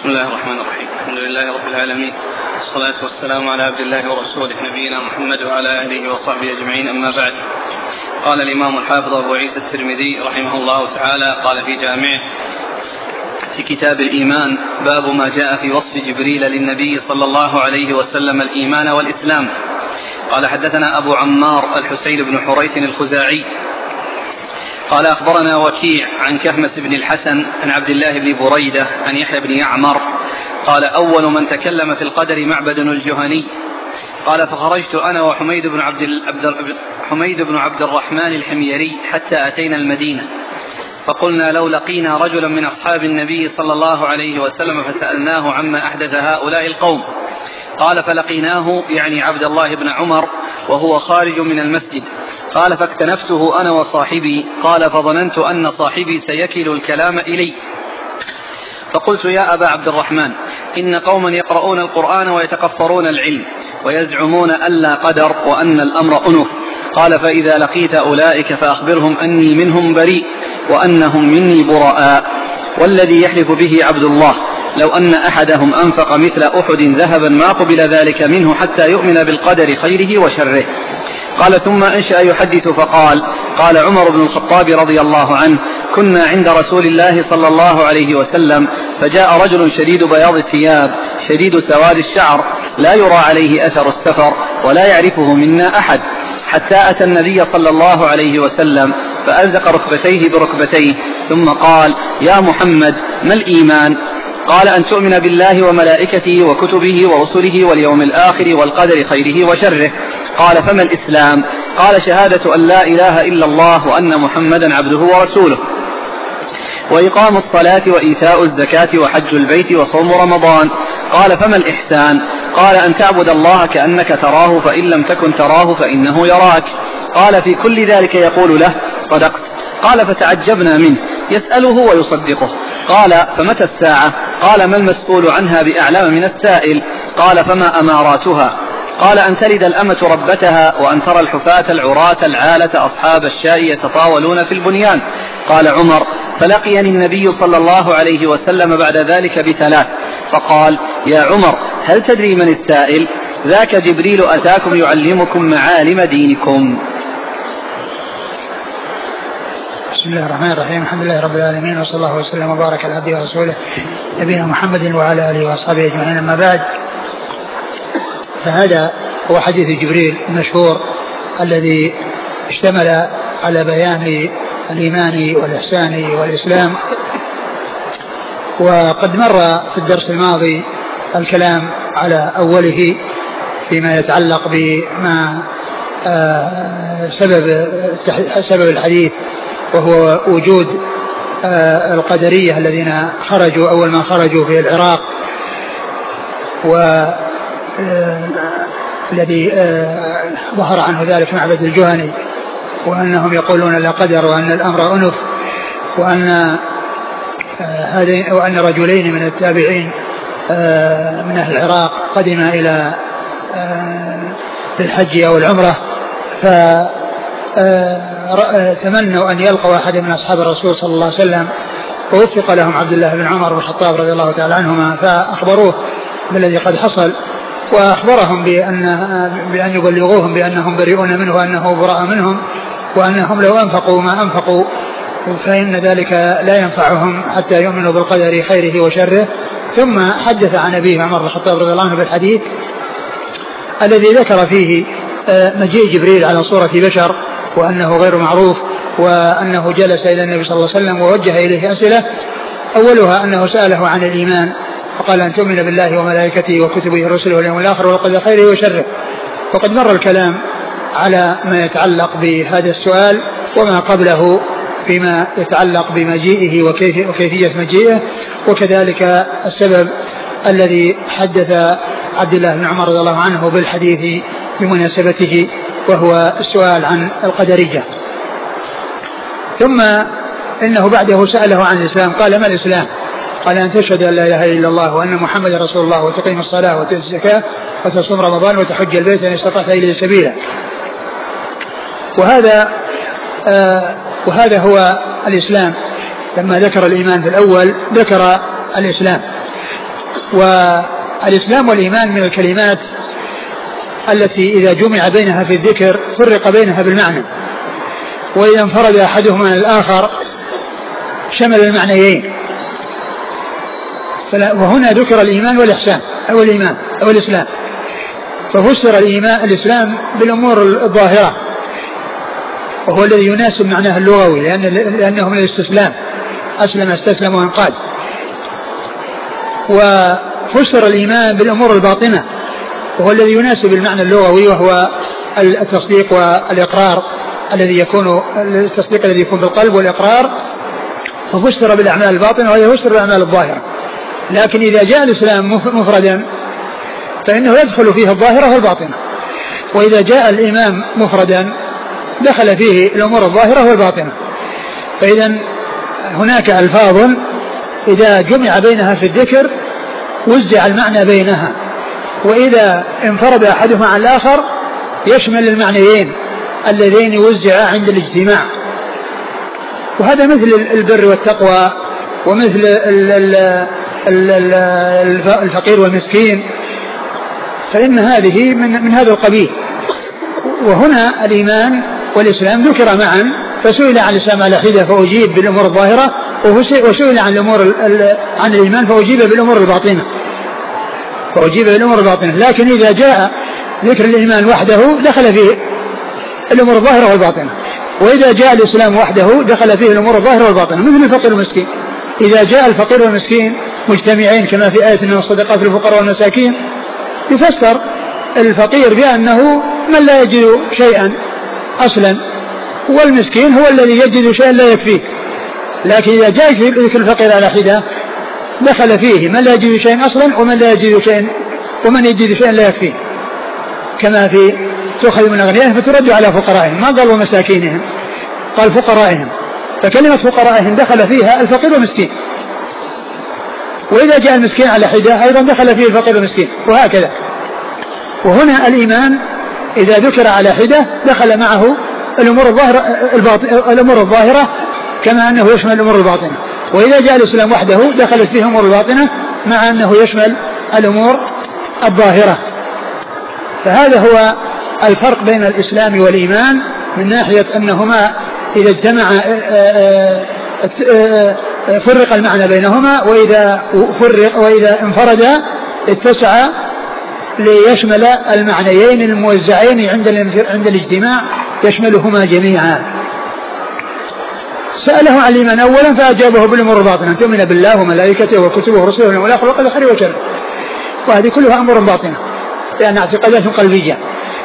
بسم الله الرحمن الرحيم. الحمد لله رب العالمين، والصلاة والسلام على عبد الله ورسوله نبينا محمد وعلى آله وصحبه أجمعين، أما بعد. قال الإمام الحافظ أبو عيسى الترمذي رحمه الله تعالى قال في جامعه في كتاب الإيمان: باب ما جاء في وصف جبريل للنبي صلى الله عليه وسلم الإيمان والإسلام. قال: حدثنا أبو عمار الحسين بن حريث الخزاعي قال: أخبرنا وكيع عن كهمس بن الحسن عن عبد الله بن بريدة عن يحيى بن يعمر قال: أول من تكلم في القدر معبد الجهني. قال: فخرجت أنا وحميد بن عبد الرحمن الحميري حتى أتينا المدينة، فقلنا: لو لقينا رجلا من أصحاب النبي صلى الله عليه وسلم فسألناه عما أحدث هؤلاء القوم. قال: فلقيناه يعني عبد الله بن عمر وهو خارج من المسجد. قال: فاكتنفته أنا وصاحبي. قال: فظننت أن صاحبي سيكل الكلام إلي، فقلت: يا أبا عبد الرحمن، إن قوما يقرؤون القرآن ويتكفرون العلم ويزعمون ألا قدر وأن الأمر أنف. قال: فإذا لقيت أولئك فأخبرهم أني منهم بريء وأنهم مني براء، والذي يحلف به عبد الله لو أن أحدهم أنفق مثل أحد ذهبا ما قبل ذلك منه حتى يؤمن بالقدر خيره وشره. قال: ثم أنشأ يحدث فقال: قال عمر بن الخطاب رضي الله عنه: كنا عند رسول الله صلى الله عليه وسلم، فجاء رجل شديد بياض الثياب شديد سواد الشعر لا يرى عليه أثر السفر ولا يعرفه منا أحد، حتى أتى النبي صلى الله عليه وسلم فألزق ركبتيه بركبتيه ثم قال: يا محمد، ما الإيمان؟ قال: أن تؤمن بالله وملائكته وكتبه ورسله واليوم الآخر والقدر خيره وشره. قال: فما الإسلام؟ قال: شهادة أن لا إله إلا الله وأن محمدا عبده ورسوله، وإقام الصلاة وإيتاء الزكاة وحج البيت وصوم رمضان. قال: فما الإحسان؟ قال: أن تعبد الله كأنك تراه فإن لم تكن تراه فإنه يراك. قال: في كل ذلك يقول له: صدقت. قال: فتعجبنا منه، يسأله ويصدقه. قال: فمتى الساعة؟ قال: ما المسؤول عنها بأعلم من السائل. قال: فما أماراتها؟ قال: أن تلد الأمة ربتها، وأن ترى الحفاة العراة العالة أصحاب الشاء يتطاولون في البنيان. قال عمر: فلقيني النبي صلى الله عليه وسلم بعد ذلك بثلاث، فقال: يا عمر، هل تدري من السائل؟ ذاك جبريل أتاكم يعلمكم معالم دينكم. بسم الله الرحمن الرحيم. الحمد لله رب العالمين، وصلى الله وسلم وبارك على عبده ورسوله نبينا محمد وعلى آله وأصحابه أجمعين، أما بعد. فهذا هو حديث جبريل المشهور الذي اشتمل على بيان الإيمان والإحسان والإسلام، وقد مر في الدرس الماضي الكلام على أوله فيما يتعلق بما سبب الحديث، وهو وجود القدرية الذين خرجوا أول ما خرجوا في العراق، والذي ظهر عنه ذلك معبد الجهني، وأنهم يقولون لا قدر وأن الأمر أنف، وأن رجلين من التابعين من أهل العراق قدما إلى للحج أو العمرة، فتمنوا أن يلقوا أحد من أصحاب الرسول صلى الله عليه وسلم، ووفق لهم عبد الله بن عمر بن الخطاب رضي الله تعالى عنهما، فأخبروه بالذي قد حصل، وأخبرهم بأن يبلغوهم بأنهم بريئون منه وأنه براء منهم، وأنهم لو أنفقوا ما أنفقوا فإن ذلك لا ينفعهم حتى يؤمنوا بالقدر خيره وشره. ثم حدث عن أبيه عمر بن الخطاب رضي الله عنه بالحديث الذي ذكر فيه مجيء جبريل على صورة بشر، وأنه غير معروف، وأنه جلس إلى النبي صلى الله عليه وسلم ووجه إليه أسئلة، أولها أنه سأله عن الإيمان، فقال: أن تؤمن بالله وملائكته وكتبه ورسله واليوم الآخر والقدر خيره وشره. وقد مر الكلام على ما يتعلق بهذا السؤال وما قبله فيما يتعلق بمجيئه وكيفية مجيئه، وكذلك السبب الذي حدث عبد الله بن عمر رضي الله عنه بالحديث بمناسبته، وهو السؤال عن القدرية. ثم إنه بعده سأله عن الإسلام، قال: ما الإسلام؟ قال: أن تشهد أن لا إله إلا الله وأن محمد رسول الله، وتقيم الصلاة وتؤتي الزكاة وتصوم رمضان وتحج البيت إن استطعت إليه سبيلا. وهذا هو الإسلام. لما ذكر الإيمان في الأول ذكر الإسلام، والإسلام والإيمان من الكلمات التي إذا جمع بينها في الذكر فرق بينها بالمعنى، وإذا انفرد أحدهما عن الآخر شمل المعنيين. وهنا ذكر الإيمان والإحسان أو الإيمان أو الإسلام، ففسر الإسلام بالأمور الظاهرة وهو الذي يناسب معناه اللغوي، لأنه من الاستسلام، أسلم استسلم وانقاد. وفسر الإيمان بالأمور الباطنة وهو الذي يناسب المعنى اللغوي، وهو التصديق والإقرار الذي يكون التصديق الذي يكون بالقلب والإقرار، ففسر بالأعمال الباطنة وهي يفسر بالأعمال الظاهرة. لكن إذا جاء الإسلام مفردا فإنه يدخل فيه الظاهرة والباطنة، وإذا جاء الإيمان مفردا دخل فيه الأمور الظاهرة والباطنة. فإذا هناك ألفاظ إذا جمع بينها في الذكر وزع المعنى بينها، وإذا انفرد أحدهما عن الآخر يشمل المعنيين اللذين وزعا عند الاجتماع. وهذا مثل البر والتقوى، ومثل الفقير والمسكين، فإن هذه من هذا القبيل. وهنا الإيمان والإسلام ذكر معا، فسئل عن الإسلام على حدة فأجيب بالأمور الظاهرة، وسئل عن الإيمان فأجيب بالأمور الباطنة. لكن إذا جاء ذكر الإيمان وحده دخل فيه الأمور الظاهرة والباطنة، وإذا جاء الإسلام وحده دخل فيه الأمور الظاهرة والباطنة، مثل الفقير والمسكين. إذا جاء الفقير والمسكين مجتمعين كما في آية من الصدقات للفقراء والمساكين، يفسر الفقير بأنه من لا يجد شيئا أصلا، والمسكين هو الذي يجد شيئا لا يكفيه. لكن إذا جاء ذكر الفقير على حدة دخل فيه من لا يجد شيئا أصلا ومن يجد شيئا لا يكفيه، كما في تؤخذ من أغنيائهم فترد على فقرائهم، ما قال ومساكينهم، قال فقرائهم، فكلمة فقرائهم دخل فيها الفقير والمسكين. وإذا جاء المسكين على حدة أيضا دخل فيه الفقير والمسكين، وهكذا. وهنا الإيمان إذا ذكر على حدة دخل معه الأمور الظاهرة كما أنه يشمل الأمور الباطنة، وإذا جاء الإسلام وحده دخلت فيه الأمور الباطنة مع أنه يشمل الأمور الظاهرة. فهذا هو الفرق بين الإسلام والإيمان، من ناحية أنهما إذا اجتمع فرق المعنى بينهما، وإذا انفرد اتسع ليشمل المعنيين الموزعين عند الاجتماع، يشملهما جميعا. سأله عن الإيمان أولا فأجابه بالأمور الباطنة، أن تؤمن بالله وملائكته وكتبه ورسله واليوم الآخر والقدر خيره وشره، وهذه كلها أمور باطنة لأن اعتقادات قلبية.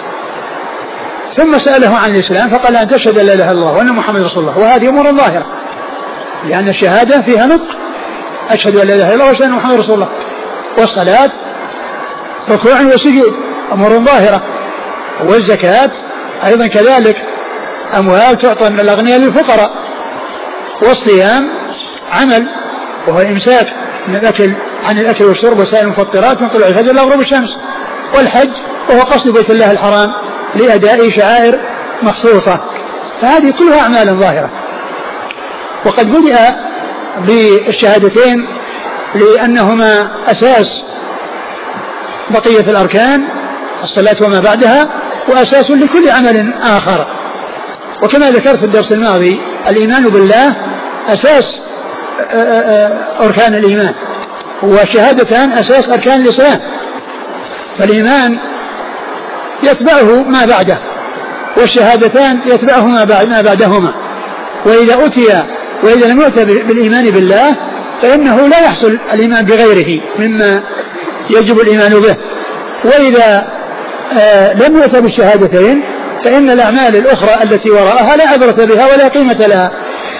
ثم سأله عن الإسلام فقال أن تشهد أن لا إله إلا الله وأن محمد رسول الله، وهذه أمور ظاهرة لأن الشهادة فيها نطق، أشهد أن لا إله إلا الله وأشهد أن محمد رسول الله. والصلاة ركوع وسجود أمور ظاهرة، والزكاة أيضا كذلك، أموال تعطى من الأغنياء للفقراء. والصيام عمل وهو الإمساك عن الأكل والشرب وسائر المفطرات من طلوع الفجر إلى غروب الشمس. والحج وهو قصد بيت الله الحرام لأداء شعائر مخصوصة. فهذه كلها أعمال ظاهرة. وقد بدأ بالشهادتين لأنهما أساس بقية الأركان، الصلاة وما بعدها، وأساس لكل عمل آخر. وكما ذكرت في الدرس الماضي الإيمان بالله أساس أركان الإيمان، والشهادتان أساس أركان الإسلام. فالإيمان يتبعه ما بعده، والشهادتان يتبعه ما بعدهما. وإذا لم يؤتى بالإيمان بالله فإنه لا يحصل الإيمان بغيره مما يجب الإيمان به. وإذا لم يؤتى بالشهادتين فإن الأعمال الأخرى التي وراءها لا عبرة بها ولا قيمة لها.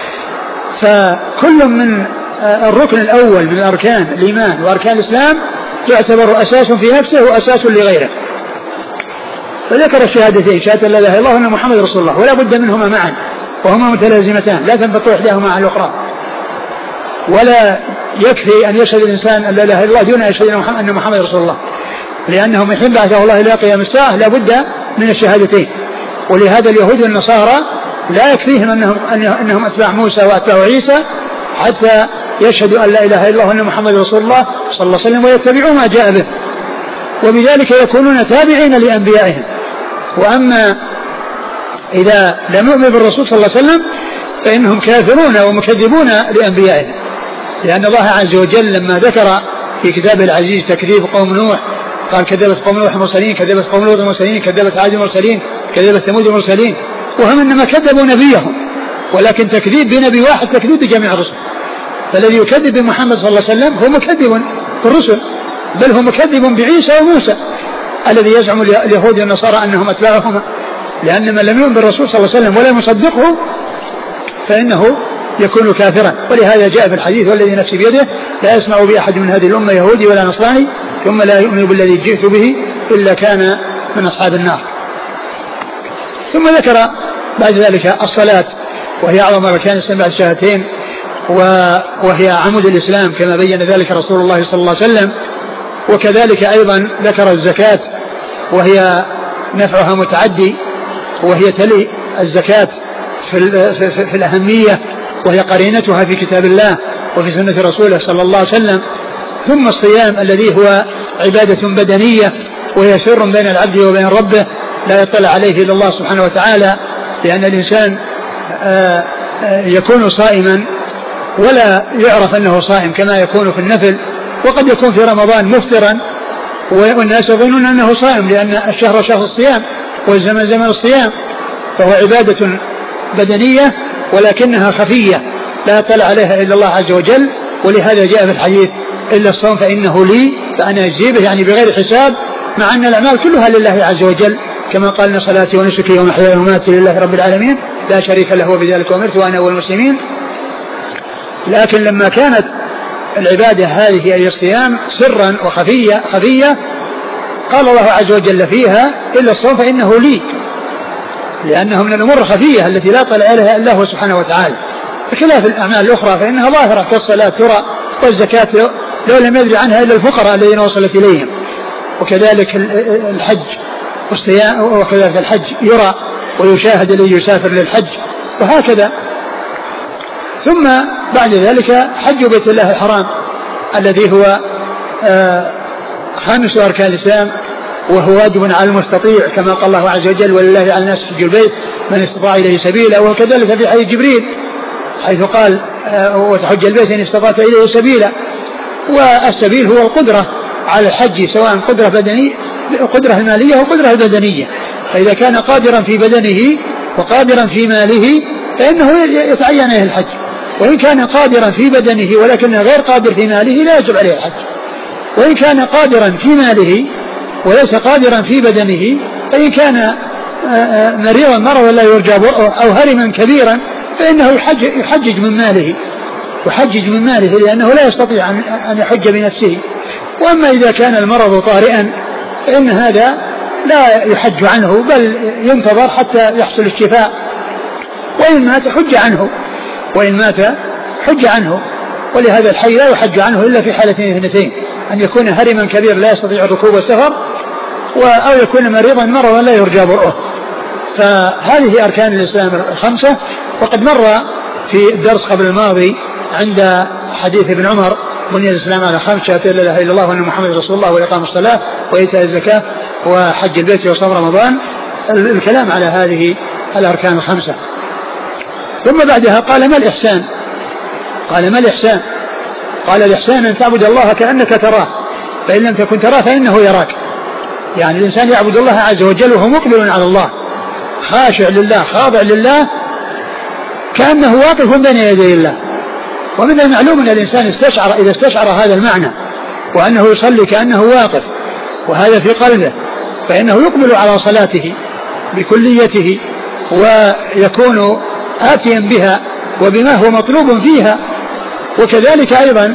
فكل من الركن الأول من أركان الإيمان وأركان الإسلام يعتبر أساس في نفسه وأساس لغيره. فذكر الشهادتين، شهادة لا إله إلا الله وأن محمد رسول الله، ولا بد منهما معا وهما متلازمتان لا تنفك إحداهما عن الأخرى. ولا يكفي أن يشهد الإنسان أن لا إله إلا الله دون أن يشهد أن محمد رسول الله، لأنه من حين بعثه الله إلى قيام الساعة لا بد من الشهادتين. ولهذا اليهود والنصارى لا يكفيهم أنهم أتباع موسى وأتباع عيسى حتى يشهدوا أن لا إله إلا الله وأن محمد رسول الله صلى الله عليه وسلم ويتبعوا ما جاء به، وبذلك يكونون تابعين لأنبيائهم. وأما إذا لم يؤمنوا بالرسول صلى الله عليه وسلم فإنهم كافرون ومكذبون لأنبيائهم، لأن الله عز وجل لما ذكر في كتابه العزيز تكذيب قوم نوح قال كذبت قوم نوح المرسلين، كذبت قوم لوط المرسلين، كذبت عاد المرسلين، كذبت ثمود المرسلين، وهم إنما كذبوا نبيهم، ولكن تكذيب بنبي واحد تكذيب بجميع الرسل. فالذي يكذب بمحمد صلى الله عليه وسلم هو مكذب بالرسل، بل هو مكذب بعيسى وموسى الذي يزعم اليهود والنصارى أنهم أتباعهما، لأن من لم يؤمن بالرسول صلى الله عليه وسلم ولا يصدقه فإنه يكون كافرا. ولهذا جاء في الحديث والذي نفسي بيده لا يسمع بي أحد من هذه الأمة يهودي ولا نصراني ثم لا يؤمن بالذي جئت به إلا كان من أصحاب النار. ثم ذكر بعد ذلك الصلاة وهي أعظم أركان الإسلام بعد الشهادتين، وهي عمود الإسلام كما بين ذلك رسول الله صلى الله عليه وسلم. وكذلك أيضا ذكر الزكاة وهي نفعها متعدي، وهي تلي الزكاة في الأهمية، وهي قرينتها في كتاب الله وفي سنة رسوله صلى الله عليه وسلم. ثم الصيام الذي هو عبادة بدنية وهي سر بين العبد وبين ربه لا يطلع عليه إلا الله سبحانه وتعالى، لأن الإنسان يكون صائما ولا يعرف أنه صائم كما يكون في النفل، وقد يكون في رمضان مفطرا والناس يظنون أنه صائم، لأن الشهر شهر الصيام والزمن زمن الصيام، فهو عبادة بدنية ولكنها خفية لا يطلع عليها إلا الله عز وجل. ولهذا جاء في الحديث إلا الصوم فإنه لي فأنا أجزي به، يعني بغير حساب، مع أن الأعمال كلها لله عز وجل، كما قال إن صلاتي ونسكي ومحياي ومماتي لله رب العالمين لا شريك له وبذلك أمرت وأنا أول المسلمين. لكن لما كانت العبادة هذه أي الصيام سرا وخفية قال الله عز وجل فيها إلا الصوم فإنه لي، لأنه من الأمور الخفية التي لا طلع عليها إلا هو سبحانه وتعالى، بخلاف الأعمال الأخرى فإنها ظاهرة كالصلاة ترى، والزكاة لو لم يدري عنها إلا الفقراء الذين وصلت إليهم، وكذلك الحج والصيام، وكذلك الحج يرى ويشاهد الذي يسافر للحج، وهكذا. ثم بعد ذلك حج بيت الله الحرام الذي هو خامس أركان الإسلام، وهو واجب على المستطيع كما قال الله عز وجل ولله على الناس حج البيت من استطاع إليه سبيلا، وكذلك في حديث جبريل حيث قال وتحج البيت إن استطعت إليه سبيلا. والسبيل هو القدرة على الحج، سواء قدرة المالية وقدرة البدنية، فإذا كان قادرا في بدنه وقادرا في ماله فإنه يتعين عليه الحج، وإن كان قادرا في بدنه ولكنه غير قادر في ماله لا يجب عليه الحج، وإن كان قادرا في ماله وليس قادرا في بدنه فإن كان مريضا مرضا لا يرجى أو هرما كبيرا فإنه يحجج من ماله لأنه لا يستطيع أن يحج بنفسه. وأما إذا كان المرض طارئا فإن هذا لا يحج عنه بل ينتظر حتى يحصل الشفاء، وإن مات حج عنه. ولهذا الحي لا يحج عنه إلا في حالتين اثنتين، أن يكون هرما كبير لا يستطيع الركوب والسفر، أو يكون مرضا لا يرجى برؤه. فهذه أركان الإسلام الخمسة. وقد مر في الدرس قبل الماضي عند حديث ابن عمر بني الإسلام على 5 شهادة لا إله إلا الله وأن محمد رسول الله وإقام الصلاة وإيتاء الزكاة وحج البيت وصوم رمضان، الكلام على هذه الأركان الخمسة. ثم بعدها قال ما الإحسان؟ قال الإحسان أن تعبد الله كأنك تراه فإن لم تكن تراه فإنه يراك. يعني الإنسان يعبد الله عز وجل وهو مقبل على الله خاشع لله خاضع لله كأنه واقف بين يدي الله. ومن المعلوم أن الإنسان إذا استشعر هذا المعنى وأنه يصلي كأنه واقف وهذا في قلبه فإنه يقبل على صلاته بكليته ويكون آتيا بها وبما هو مطلوب فيها. وكذلك أيضا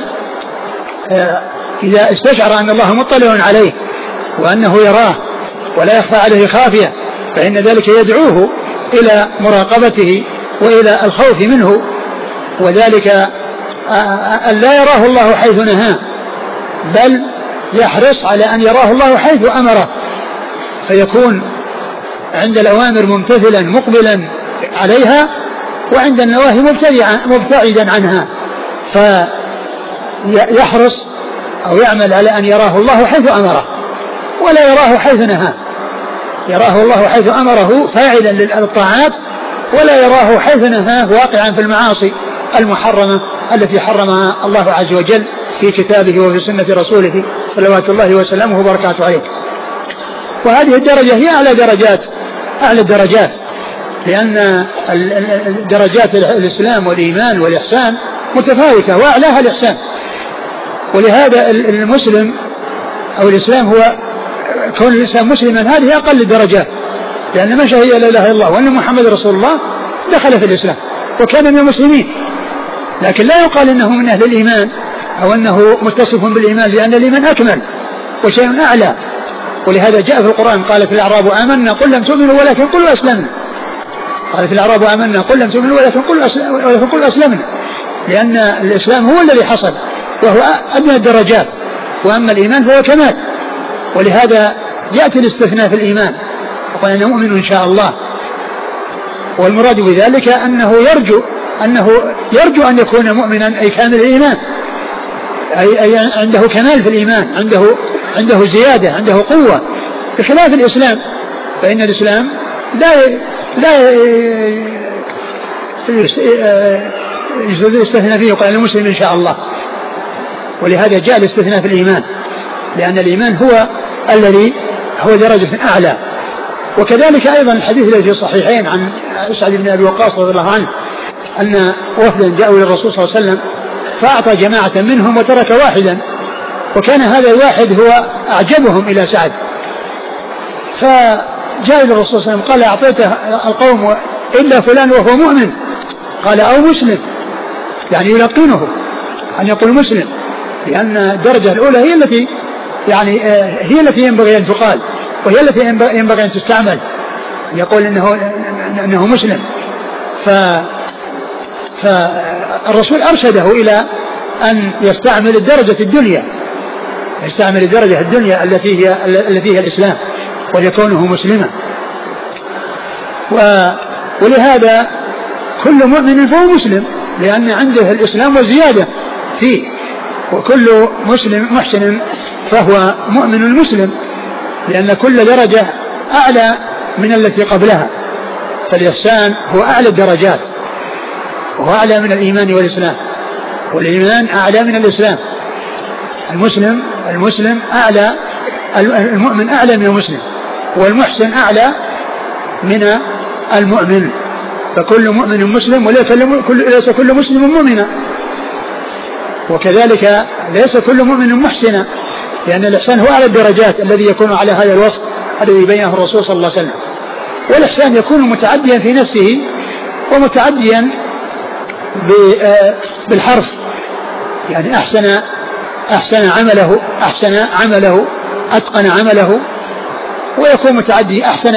إذا استشعر أن الله مطلع عليه وأنه يراه ولا يخفى عليه خافية فإن ذلك يدعوه إلى مراقبته وإلى الخوف منه، وذلك أن لا يراه الله حيث نهاه بل يحرص على أن يراه الله حيث أمره، فيكون عند الأوامر ممتثلا مقبلا عليها وعند النواهي مبتعدا عنها. فيحرص أو يعمل على أن يراه الله حيث أمره ولا يراه حيث نهاه. يراه الله حيث أمره فاعلا للطاعات، ولا يراه حيث نهاه واقعا في المعاصي المحرمة التي حرمها الله عز وجل في كتابه وفي سنة رسوله صلوات الله وسلامه وبركاته عليه. وهذه الدرجة هي أعلى الدرجات، لأن درجات الإسلام والإيمان والإحسان متفاوتة، وأعلاها الإحسان. ولهذا المسلم أو الإسلام هو كون الإنسان مسلما، هذه أقل الدرجات، لأن من شهد لا إله إلا الله وأن محمد رسول الله دخل في الإسلام وكان من المسلمين. لكن لا يقال إنه من أهل الإيمان أو أنه متصف بالإيمان، لأن الإيمان أكمل وشيء أعلى. ولهذا جاء في القرآن قالت الأعراب آمنا قل لم تؤمنوا ولكن قلوا أسلمنا. قالت الأعراب آمنا قل لم تؤمنوا ولكن قلوا أسلمنا، لأن الإسلام هو الذي حصل وهو أدنى الدرجات، وأما الإيمان فهو كمال. ولهذا يأتي الاستثناء في الإيمان وقال أنه مؤمن إن شاء الله، والمراد بذلك أنه يرجو أن يكون مؤمنا أي كامل الإيمان، أي عنده كمال في الإيمان، عنده زيادة، عنده قوة، بخلاف الإسلام فإن الإسلام لا يستثنى فيه وقال المسلم إن شاء الله. ولهذا جاء الاستثناء في الإيمان، لأن الإيمان هو الذي هو درجة أعلى. وكذلك أيضا الحديث الذي في الصحيحين عن سعد بن أبي وقاص رضي الله عنه أن وفدا جاءوا للرسول صلى الله عليه وسلم فأعطى جماعة منهم وترك واحدا، وكان هذا الواحد هو أعجبهم إلى سعد، فجاء إلى الرسول صلى الله عليه وسلم قال أعطيته القوم إلا فلان وهو مؤمن، قال أو مسلم، يعني يلقنه أن يقول مسلم، لأن الدرجة الأولى هي التي هي التي ينبغي أن تقال، وهي التي ينبغي أن تستعمل، أن يقول إنه مسلم. فالرسول أرشده إلى أن يستعمل الدرجة الدنيا، يستعمل الدرجة الدنيا التي هي الإسلام، ويكونه مسلما. ولهذا كل مؤمن فهو مسلم، لأن عنده الإسلام وزيادة فيه، وكل مسلم محسن فهو مؤمن مسلم، لأن كل درجة أعلى من التي قبلها. فالإحسان هو أعلى الدرجات، وهو أعلى من الإيمان والإسلام، والإيمان أعلى من الإسلام. المسلم أعلى، المؤمن أعلى من المسلم، والمحسن أعلى من المؤمن. فكل مؤمن مسلم، وليس كل مسلم مؤمنا، وكذلك ليس كل مؤمن محسنا، لأن الإحسان هو أعلى الدرجات الذي يكون على هذا الوصف الذي بينه الرسول صلى الله عليه وسلم. والإحسان يكون متعديا في نفسه ومتعديا بالحرف، يعني أحسن عمله أتقن عمله، ويكون متعدي أحسن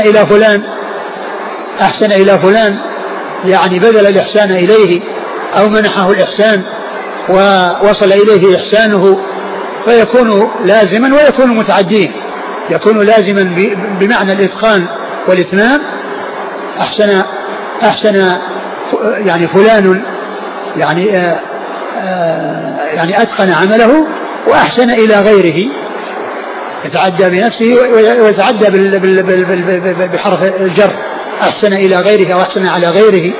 إلى فلان، يعني بذل الإحسان إليه أو منحه الإحسان ووصل إليه إحسانه، فيكون لازما ويكون متعديا. يكون لازما بمعنى الإتقان والإتمام، أحسن يعني فلان يعني أتقن عمله وأحسن إلى غيره، يتعدى بنفسه ويتعدى بحرف الجر، أحسن إلى غيره أو أحسن على غيره.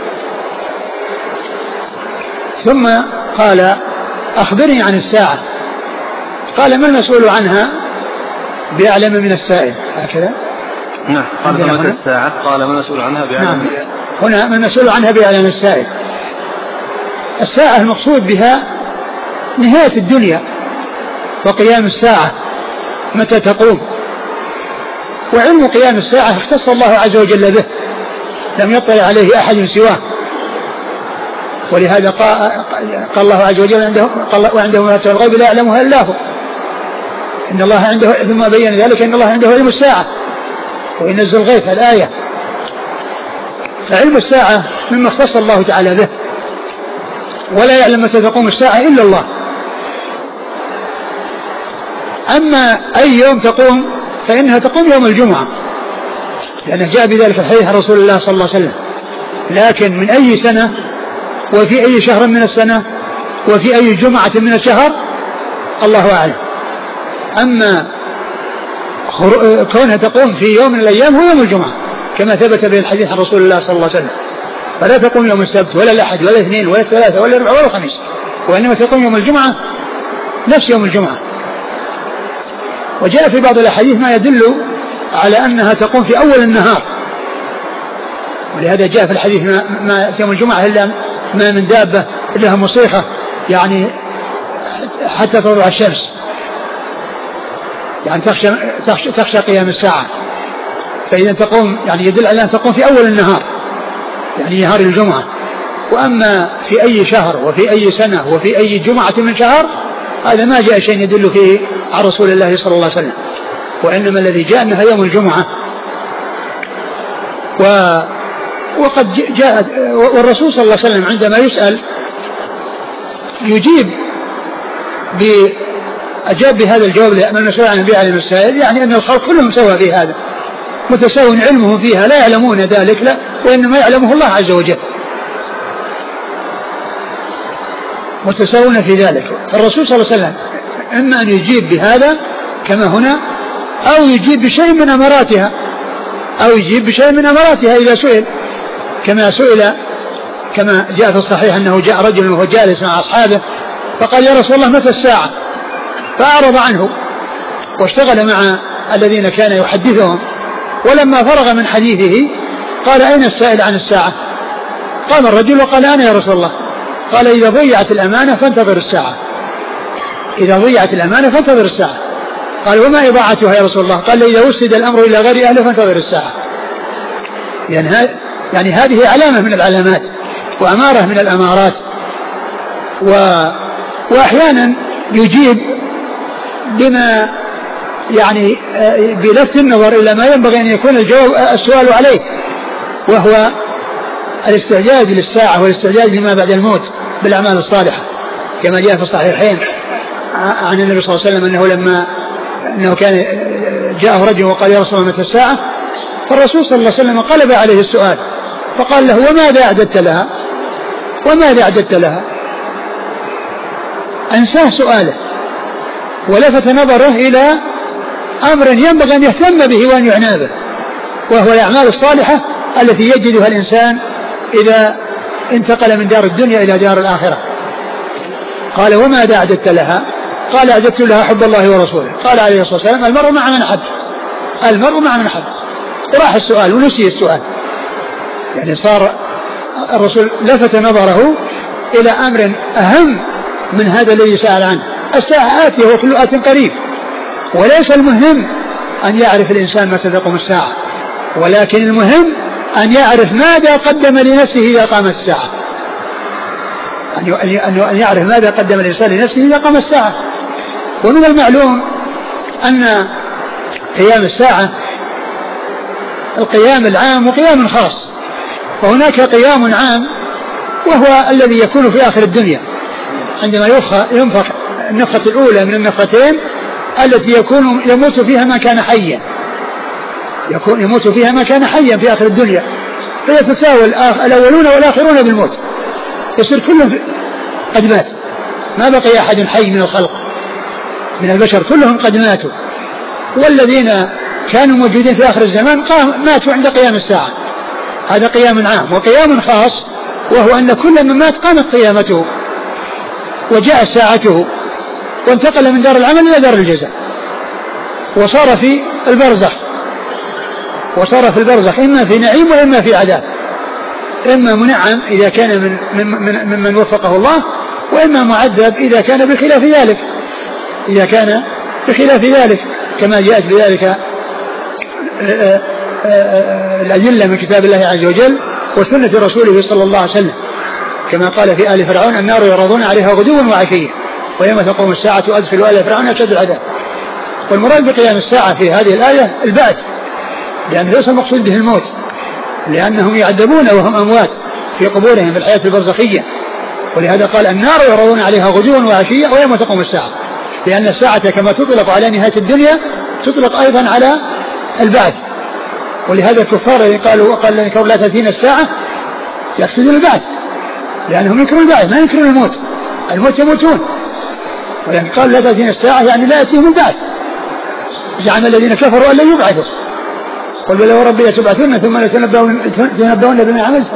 ثم قال أخبرني عن الساعة، قال ما المسؤول عنها بأعلم من السائل، هكذا. نعم. قال متى الساعة؟ قال ما المسؤول عنها بأعلم. نعم. هنا ما المسؤول عنها بأعلم من السائل. الساعة المقصود بها نهاية الدنيا وقيام الساعة متى تقوم، وعلم قيام الساعة اختص الله عز وجل به، لم يطلع عليه أحد سواه. ولهذا قال الله عز وجل وعنده مفاتيح الغيب لا يعلمها إلا هو، إن الله عنده، ثم بين ذلك إن الله عنده علم الساعة وينزل الغيث، الآية. فعلم الساعة مما اختص الله تعالى به، ولا يعلم متى تقوم الساعة إلا الله. أما أي يوم تقوم فإنها تقوم يوم الجمعة، لأنه جاء بذلك الحديث عن رسول الله صلى الله عليه وسلم. لكن من أي سنة وفي أي شهر من السنة وفي أي جمعة من الشهر الله أعلم. أما كونها تقوم في يوم من الأيام هو يوم الجمعة كما ثبت به الحديث عن رسول الله صلى الله عليه وسلم، فلا تقوم يوم السبت ولا الأحد ولا الاثنين ولا الثلاثة ولا الأربعاء ولا الخميس، وإنما تقوم يوم الجمعة نفس يوم الجمعة. وجاء في بعض الأحاديث ما يدل على أنها تقوم في أول النهار، ولهذا جاء في الحديث ما يوم الجمعة إلا ما من دابة إلا مصيحة يعني حتى تطلع الشمس، يعني تخشى قيام الساعة. فإذا تقوم يعني يدل على أن تقوم في أول النهار يعني نهار الجمعة. وأما في أي شهر وفي أي سنة وفي أي جمعة من شهر هذا ما جاء شيء يدل فيه عن رسول الله صلى الله عليه وسلم، وإنما الذي جاء أنها يوم الجمعة. وقد جاءت والرسول صلى الله عليه وسلم عندما يسأل يجيب أجاب بهذا الجواب لأن المسؤول عن النبي عليه السائل، يعني أن الخلق كلهم سوا في هذا متساو علمهم فيها، لا يعلمون ذلك لا، وإنما يعلمه الله عز وجل، متساوون في ذلك. فالرسول صلى الله عليه وسلم إما أن يجيب بهذا كما هنا أو يجيب بشيء من أماراتها، أو يجيب بشيء من أماراتها إذا سئل، كما سئل كما جاء في الصحيح أنه جاء رجل وهو جالس مع أصحابه فقال يا رسول الله متى الساعة؟ فأعرض عنه واشتغل مع الذين كان يحدثهم، ولما فرغ من حديثه قال أين السائل عن الساعة؟ قام الرجل وقال أنا يا رسول الله. قال إذا ضيعت الأمانة فانتظر الساعة، إذا ضيعت الأمانة فانتظر الساعة. قال وما إضاعتها يا رسول الله؟ قال إذا وسد الأمر إلى غير أهله فانتظر الساعة. يعني هذه علامة من العلامات وأمارة من الأمارات. وأحيانا يجيب بما يعني بلفت النظر إلى ما ينبغي أن يكون السؤال عليه، وهو الاستعداد للساعة والاستعداد لما بعد الموت بالأعمال الصالحة، كما جاء في الصحيحين عن النبي صلى الله عليه وسلم أنه كان جاءه رجل وقال يا رسول الله متى الساعة؟ فالرسول صلى الله عليه وسلم قلب عليه السؤال فقال له وماذا أعددت لها؟ وماذا أعددت لها؟ أنساه سؤاله ولفت نظره إلى أمر ينبغي أن يهتم به وأن يعنى به، وهو الأعمال الصالحة التي يجدها الإنسان إذا انتقل من دار الدنيا إلى دار الآخرة. قال وماذا أعددت لها؟ قال أعددت لها حب الله ورسوله. قال عليه الصلاة والسلام المرء مع من أحب، المرء مع من أحب. وراح السؤال ونسي السؤال، يعني صار الرسول لفت نظره إلى أمر أهم من هذا الذي سأل عنه. الساعة آتية وكل آت قريب، وليس المهم أن يعرف الإنسان متى تقوم الساعة، ولكن المهم أن يعرف ماذا قدم لنفسه إذا قامت الساعة، أن يعرف ماذا قدم الإنسان لنفسه إذا قام الساعة. ومن المعلوم أن قيام الساعة القيام العام وقيام خاص، فهناك قيام عام وهو الذي يكون في آخر الدنيا عندما ينفخ النفخة الأولى من النفختين التي يموت فيها ما كان حيا، يموت فيها ما كان حيا في آخر الدنيا، فيتساوى الأولون والآخرون بالموت، يصير كلهم قد مات، ما بقي أحد حي من الخلق من البشر، كلهم قد ماتوا. والذين كانوا موجودين في آخر الزمان ماتوا عند قيام الساعة. هذا قيام عام. وقيام خاص وهو أن كل من مات قامت قيامته وجاء ساعته وانتقل من دار العمل إلى دار الجزاء، وصار في البرزخ، وصار في البرزخ إما في نعيم وإما في عذاب، إما منعم إذا كان ممن وفقه الله، وإما معذب إذا كان بخلاف ذلك، إذا كان بخلاف ذلك، كما جاءت بذلك الأدلة من كتاب الله عز وجل وسنة رسوله صلى الله عليه وسلم، كما قال في آل فرعون النار يعرضون عليها غدوا وعشيا ويوم تقوم الساعة أدخلوا آل فرعون أشد العذاب. والمراد بقيام الساعة في هذه الآية البعث، لأن ليس المقصود به الموت، لأنهم يعذبون وهم أموات في قبورهم في الحياة البرزخية، ولهذا قال النار يعرضون عليها غدوا وعشيا ويوم تقوم الساعة، لأن الساعة كما تطلق على نهاية الدنيا تطلق أيضا على البعث. ولهذا الكفار قالوا لا تأتينا الساعة يقصدون البعث، لأنهم ينكرون البعث ما ينكرون الموت، الموت يموتون، ولكن قال لا تأتينا الساعة يعني لا يأتيهم البعث، زعم الذين كفروا أن لا يبعثوا، قل بلى وربي لتبعثن ثم لتنبؤن بما عملتم.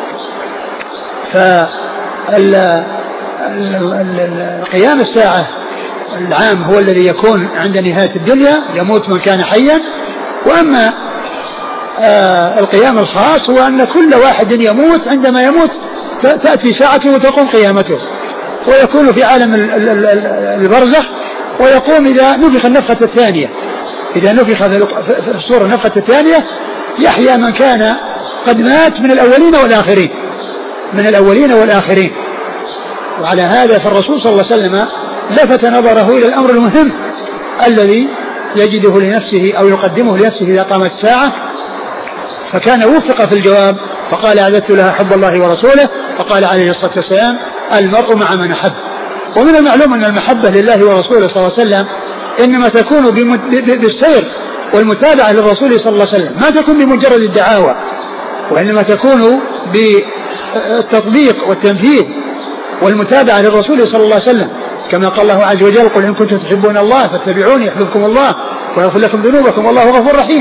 فالقيام الساعة العام هو الذي يكون عند نهاية الدنيا، يموت من كان حيا. وأما القيام الخاص هو أن كل واحد يموت، عندما يموت تأتي ساعته وتقوم قيامته، ويكون في عالم البرزخ، ويقوم إذا نفخ النفخة الثانية، إذا نفخ في الصور النفخة الثانية يحيى من كان قد مات من الأولين والآخرين، من الأولين والآخرين. وعلى هذا فالرسول صلى الله عليه وسلم لفت نظره إلى الأمر المهم الذي يجده لنفسه أو يقدمه لنفسه إذا قامت الساعة، فكان وفق في الجواب فقال أعددت لها حب الله ورسوله. فقال عليه الصلاة والسلام المرء مع من أحب. ومن المعلوم أن المحبة لله ورسوله صلى الله عليه وسلم إنما تكون بالسير والمتابعة للرسول صلى الله عليه وسلم، ما تكون بمجرد الدعاوى، وإنما تكون بالتطبيق والتنفيذ والمتابعة للرسول صلى الله عليه وسلم، كما قال الله عز وجل قل إن كنتم تحبون الله فاتبعوني يحببكم الله ويغفر لكم ذنوبكم والله غفور رحيم.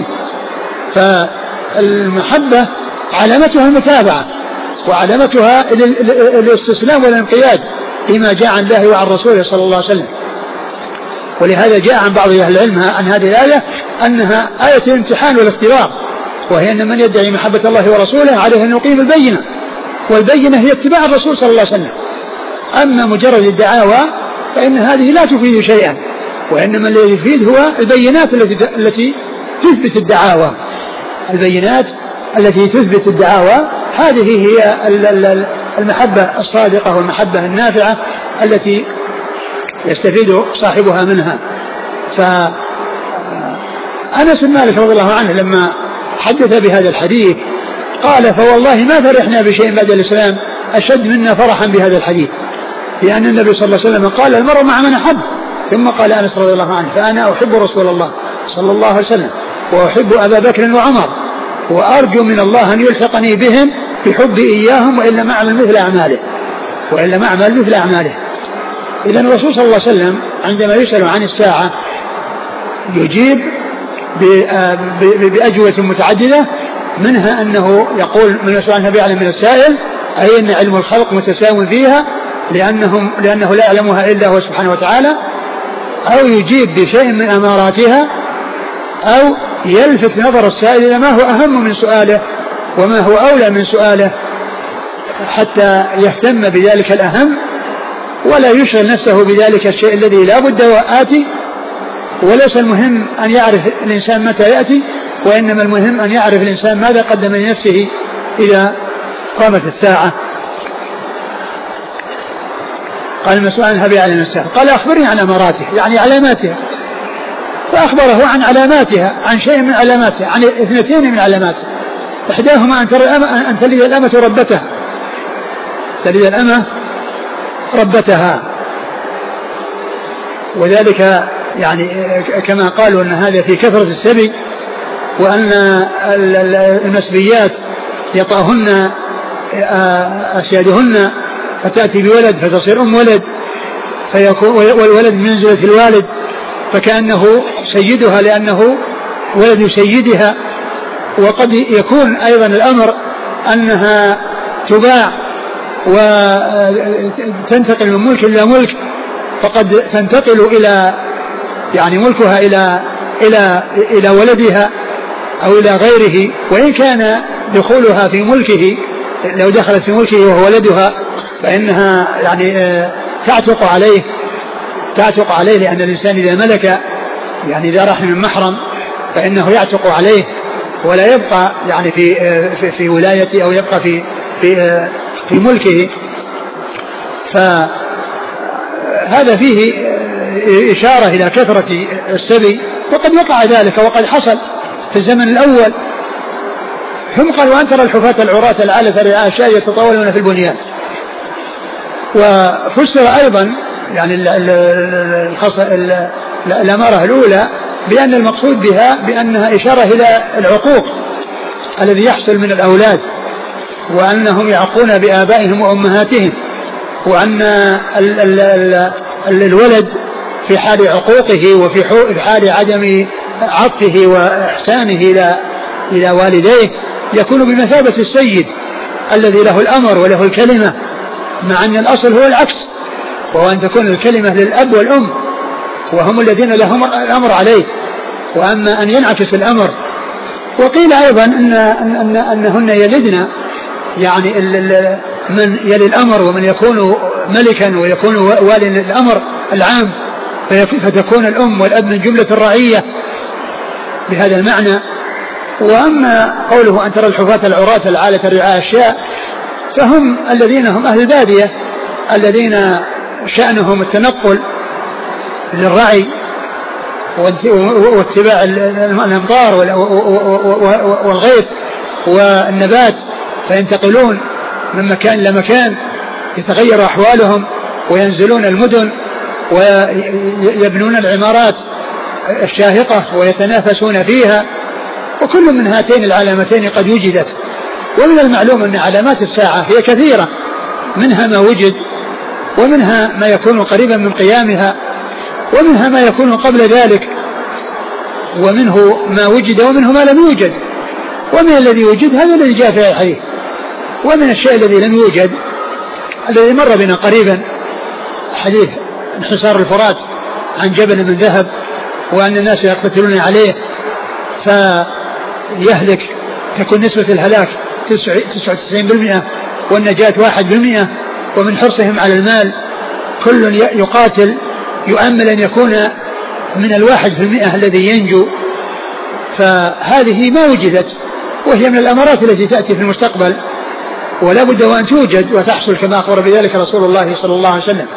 فالمحبة علامتها المتابعة، وعلامتها الاستسلام والانقياد لما جاء عن الله وعن رسوله صلى الله عليه وسلم. ولهذا جاء عن بعض أهل العلم عن هذه الآية أنها آية الامتحان والاختبار، وهي أن من يدعي محبة الله ورسوله عليه أن يقيم البينة، والبينة هي اتباع الرسول صلى الله عليه وسلم. أما مجرد الدعاوى فإن هذه لا تفيد شيئا، وإنما الذي يفيد هو البينات التي تثبت الدعاوى، البينات التي تثبت الدعاوى. هذه هي المحبة الصادقة والمحبة النافعة التي يستفيد صاحبها منها. فأنس بن مالك رضي الله عنه لما حدث بهذا الحديث قال فوالله ما فرحنا بشيء بعد الإسلام أشد منا فرحا بهذا الحديث، لأن النبي صلى الله عليه وسلم قال المرء مع من أحب. ثم قال أنس رضي الله عنه فأنا أحب رسول الله صلى الله عليه وسلم وأحب أبا بكر وعمر وأرجو من الله أن يلحقني بهم بحب إياهم وإلا ما أعمل مثل أعماله. إذن الرسول صلى الله عليه وسلم عندما يسأل عن الساعة يجيب بأجوبة متعددة، منها أنه يقول من يسأل عنها بيعلم من السائل، أي أن علم الخلق متساو فيها لأنه لا يعلمها إلا هو سبحانه وتعالى، أو يجيب بشيء من أماراتها، أو يلفت نظر السائل إلى ما هو أهم من سؤاله وما هو أولى من سؤاله حتى يهتم بذلك الأهم ولا يشغل نفسه بذلك الشيء الذي لا بد وآتي. وليس المهم أن يعرف الإنسان متى يأتي، وإنما المهم أن يعرف الإنسان ماذا قدم لنفسه إذا قامت الساعة. قال المسؤول عنها بيعلم الساعة قال أخبرني عن أماراتها يعني علاماتها، فأخبره عن علاماتها، عن شيء من علاماتها، عن 2 من علاماتها. إحداهما أن تلد الأمة ربتها، تلد الأمة ربتها، وذلك يعني كما قالوا أن هذا في كثرة السبي، وأن المسبيات يطأهن أسيادهن فتأتي بولد فتصير أم ولد، والولد من منزلة الوالد، فكأنه سيدها لأنه ولد سيدها. وقد يكون أيضا الأمر أنها تباع وتنتقل من ملك إلى ملك، فقد تنتقل إلى يعني ملكها إلى ولدها أو إلى غيره، وإن كان دخولها في ملكه لو دخلت في ملكه وهو ولدها فإنها يعني تعتق عليه، لأن الإنسان إذا ملك يعني إذا رحم من محرم فإنه يعتق عليه ولا يبقى يعني في ولايته أو يبقى في ملكه. فهذا فيه إشارة إلى كثرة السبي، وقد وقع ذلك وقد حصل في الزمن الأول. ثم قال وأن ترى الحفاة العراة العالة الرعاء الشاة يتطاولون في البنيان. وفسر أيضا يعني الأمارة الأولى بأن المقصود بها بأنها إشارة إلى العقوق الذي يحصل من الأولاد، وأنهم يعقون بآبائهم وأمهاتهم، وأن الولد في حال عقوقه وفي حال عدم عطفه وإحسانه إلى والديه يكون بمثابة السيد الذي له الأمر وله الكلمة، مع أن الأصل هو العكس، وهو أن تكون الكلمة للأب والأم وهم الذين لهم الأمر عليه، وأما أن ينعكس الأمر. وقيل أيضا أنهن يلدن، يعني من يلي الأمر ومن يكون ملكا ويكون والي الأمر العام، فتكون الأم والأب من جملة الرعية بهذا المعنى. وأما قوله أن ترى الحفاة العراة العالة الرعاء الشاء، فهم الذين هم أهل البادية الذين شأنهم التنقل للرعي واتباع الأمطار والغيث والنبات، فينتقلون من مكان إلى مكان، يتغير أحوالهم وينزلون المدن ويبنون العمارات الشاهقة ويتنافسون فيها. وكل من هاتين العلامتين قد وجدت. ومن المعلوم أن علامات الساعة هي كثيرة، منها ما وجد، ومنها ما يكون قريبا من قيامها، ومنها ما يكون قبل ذلك، ومنه ما وجد ومنه ما لم يوجد. ومن الذي وجد هذا الذي جاء في الحديث، ومن الشيء الذي لم يوجد الذي مر بنا قريبا حديث انحسار الفرات عن جبل من ذهب، وأن الناس يقتتلون عليه فيهلك، تكون نسبة الهلاك 99% والنجاة 1%. ومن حرصهم على المال كل يقاتل يؤمل أن يكون من 1% الذي ينجو. فهذه ما وجدت، وهي من الأمارات التي تأتي في المستقبل، ولا بد وأن توجد وتحصل كما أخبر بذلك رسول الله صلى الله عليه وسلم.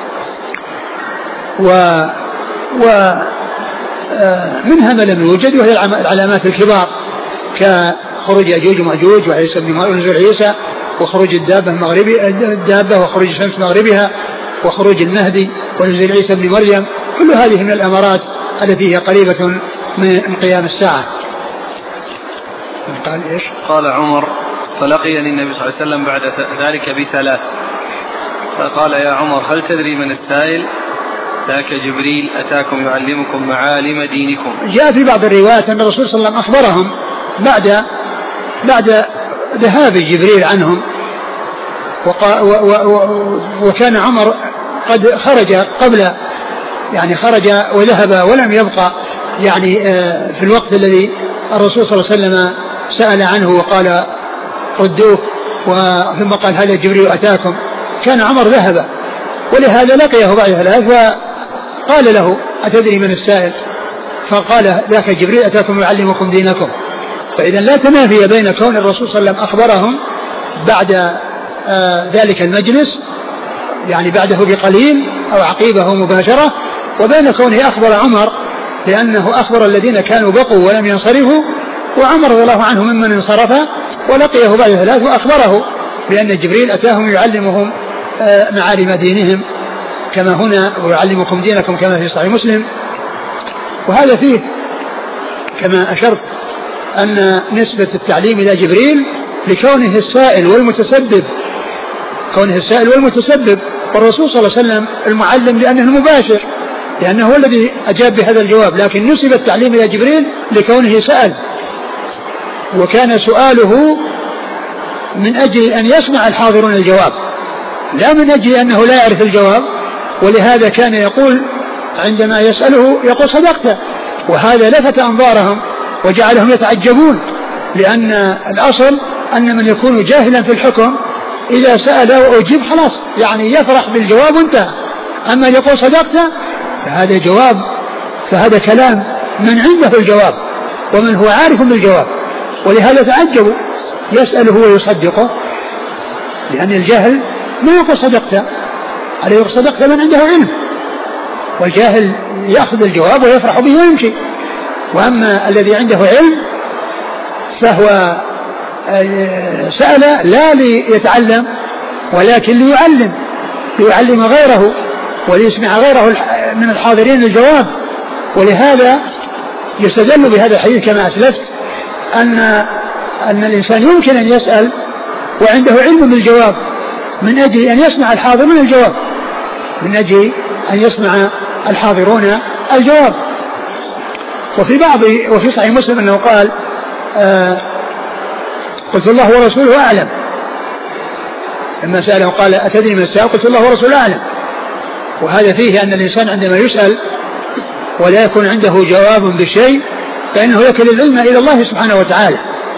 منها ما لم يوجد، وهي العلامات الكبار كخروج يأجوج ومأجوج وعيسى بن مريم ونزول عيسى، وخروج الدابة وخروج الشمس مغربها، وخروج المهدي ونزول عيسى بن مريم. كل هذه من الأمارات التي هي قريبة من قيام الساعة. قال إيش؟ قال عمر: فلقيني النبي صلى الله عليه وسلم بعد ذلك ب3، فقال: يا عمر هل تدري من السائل؟ ذاك جبريل أتاكم يعلمكم معالم دينكم. جاء في بعض الروايات أن الرسول صلى الله عليه وسلم أخبرهم بعد ذهاب جبريل عنهم، وكان عمر قد خرج قبل، يعني خرج وذهب ولم يبقى يعني في الوقت الذي الرسول صلى الله عليه وسلم سأل عنه وقال ردوه، ثم قال: هذا جبريل أتاكم. كان عمر ذهب، ولهذا لقيه بعد 3 فقال له: أتدري من السائل؟ فقال: ذاك جبريل أتاكم يعلمكم دينكم. فإذا لا تنافي بين كون الرسول صلى الله عليه وسلم أخبرهم بعد ذلك المجلس، يعني بعده بقليل أو عقيبه مباشرة، وبين كونه أخبر عمر، لأنه أخبر الذين كانوا بقوا ولم ينصرفوا، وعمر رضي الله عنه ممن انصرف ولقيه بعد 3 وأخبره بأن جبريل أتاهم يعلمهم معالم دينهم كما هنا: ويعلمكم دينكم كما في صحيح مسلم. وهذا فيه كما أشرت أن نسبة التعليم إلى جبريل لكونه السائل والمتسبب، كونه السائل والمتسبب، والرسول صلى الله عليه وسلم المعلم لأنه المباشر، لأنه هو الذي أجاب بهذا الجواب، لكن نسب التعليم إلى جبريل لكونه سأل، وكان سؤاله من أجل أن يسمع الحاضرون الجواب، لا من أجل أنه لا يعرف الجواب. ولهذا كان يقول عندما يسأله يقول: صدقت. وهذا لفت أنظارهم وجعلهم يتعجبون، لأن الأصل أن من يكون جاهلا في الحكم إذا سأل وأجيب خلاص، يعني يفرح بالجواب وانتهى. أما يقول صدقت فهذا جواب، فهذا كلام من عنده الجواب ومن هو عارف بالجواب. ولهذا تعجبوا، يسأله ويصدقه، لأن الجاهل ما يقول صدقت، عليه يقول صدقت من عنده علم، والجاهل يأخذ الجواب ويفرح به ويمشي. وأما الذي عنده علم فهو سأل لا ليتعلم ولكن ليعلم غيره وليسمع غيره من الحاضرين الجواب. ولهذا يستدل بهذا الحديث كما أسلفت أن الإنسان يمكن أن يسأل وعنده علم بالجواب، من أجل أن يسمع الحاضرون الجواب، من أجل أن يسمع الحاضرون الجواب. وفي صحيح مسلم أنه قال قلت الله ورسوله أعلم، لما سأله قال أتدري من السائل؟ قلت الله ورسوله أعلم. وهذا فيه أن الإنسان عندما يسأل ولا يكون عنده جواب بالشيء فإنه يكل العلم إلى الله سبحانه وتعالى.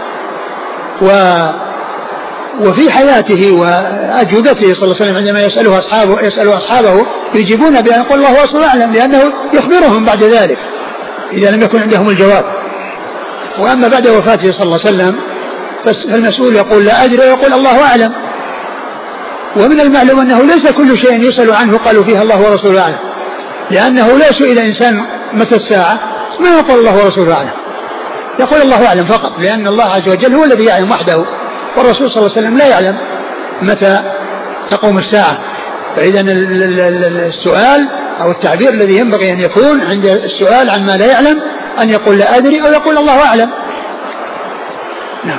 وفي حياته وأجوبته صلى الله عليه وسلم عندما يسأل أصحابه يجيبون بأن يقول الله ورسوله أعلم، لأنه يخبرهم بعد ذلك إذا لم يكن عندهم الجواب. وأما بعد وفاته صلى الله عليه وسلم فالمسؤول يقول لا أدري ويقول الله أعلم. ومن المعلوم أنه ليس كل شيء يسأل عنه قالوا فيها الله ورسوله أعلم، لأنه لا سئل إنسان متى الساعة ما يقول الله ورسوله أعلم، يقول الله أعلم فقط، لأن الله عز وجل هو الذي يعلم وحده، والرسول صلى الله عليه وسلم لا يعلم متى تقوم الساعة. فإذا السؤال أو التعبير الذي ينبغي أن يكون عند السؤال عما لا يعلم أن يقول لا أدري أو يقول الله أعلم. نعم.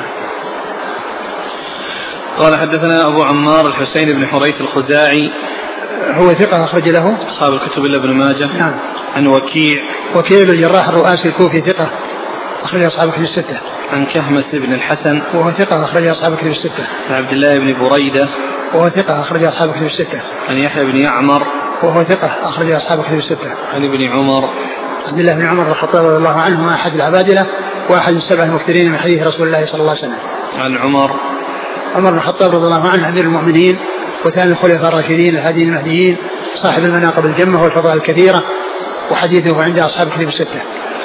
قال حدثنا أبو عمار الحسين بن حريث الخزاعي هو ثقة أخرج له أصحاب الكتب إلا ابن ماجه. نعم. عن وكيع بن الجراح الرؤاسي الكوفي ثقة أخرج أصحاب الكتب الستة. عن كهمس بن الحسن وهو ثقة أخرج أصحاب الكتب الستة. عن عبد الله بن بريدة وهو ثقة أخرج أصحاب الكتب الستة. عن يحيى بن يعمر وهو ثقة أخرج أصحاب الكتب الستة. عن ابن عمر عبد الله بن عمر بن الخطاب رضي الله عنه أحد العبادلة وأحد السبع المكثرين من حديث رسول الله صلى الله عليه وسلم. عن عمر بن الخطاب رضي الله عنه أمير المؤمنين وثاني الخلفاء الراشدين الهاديين المهديين صاحب المناقب الجمة والفضائل الكثيرة، وحديثه عند أصحاب الكتب الستة.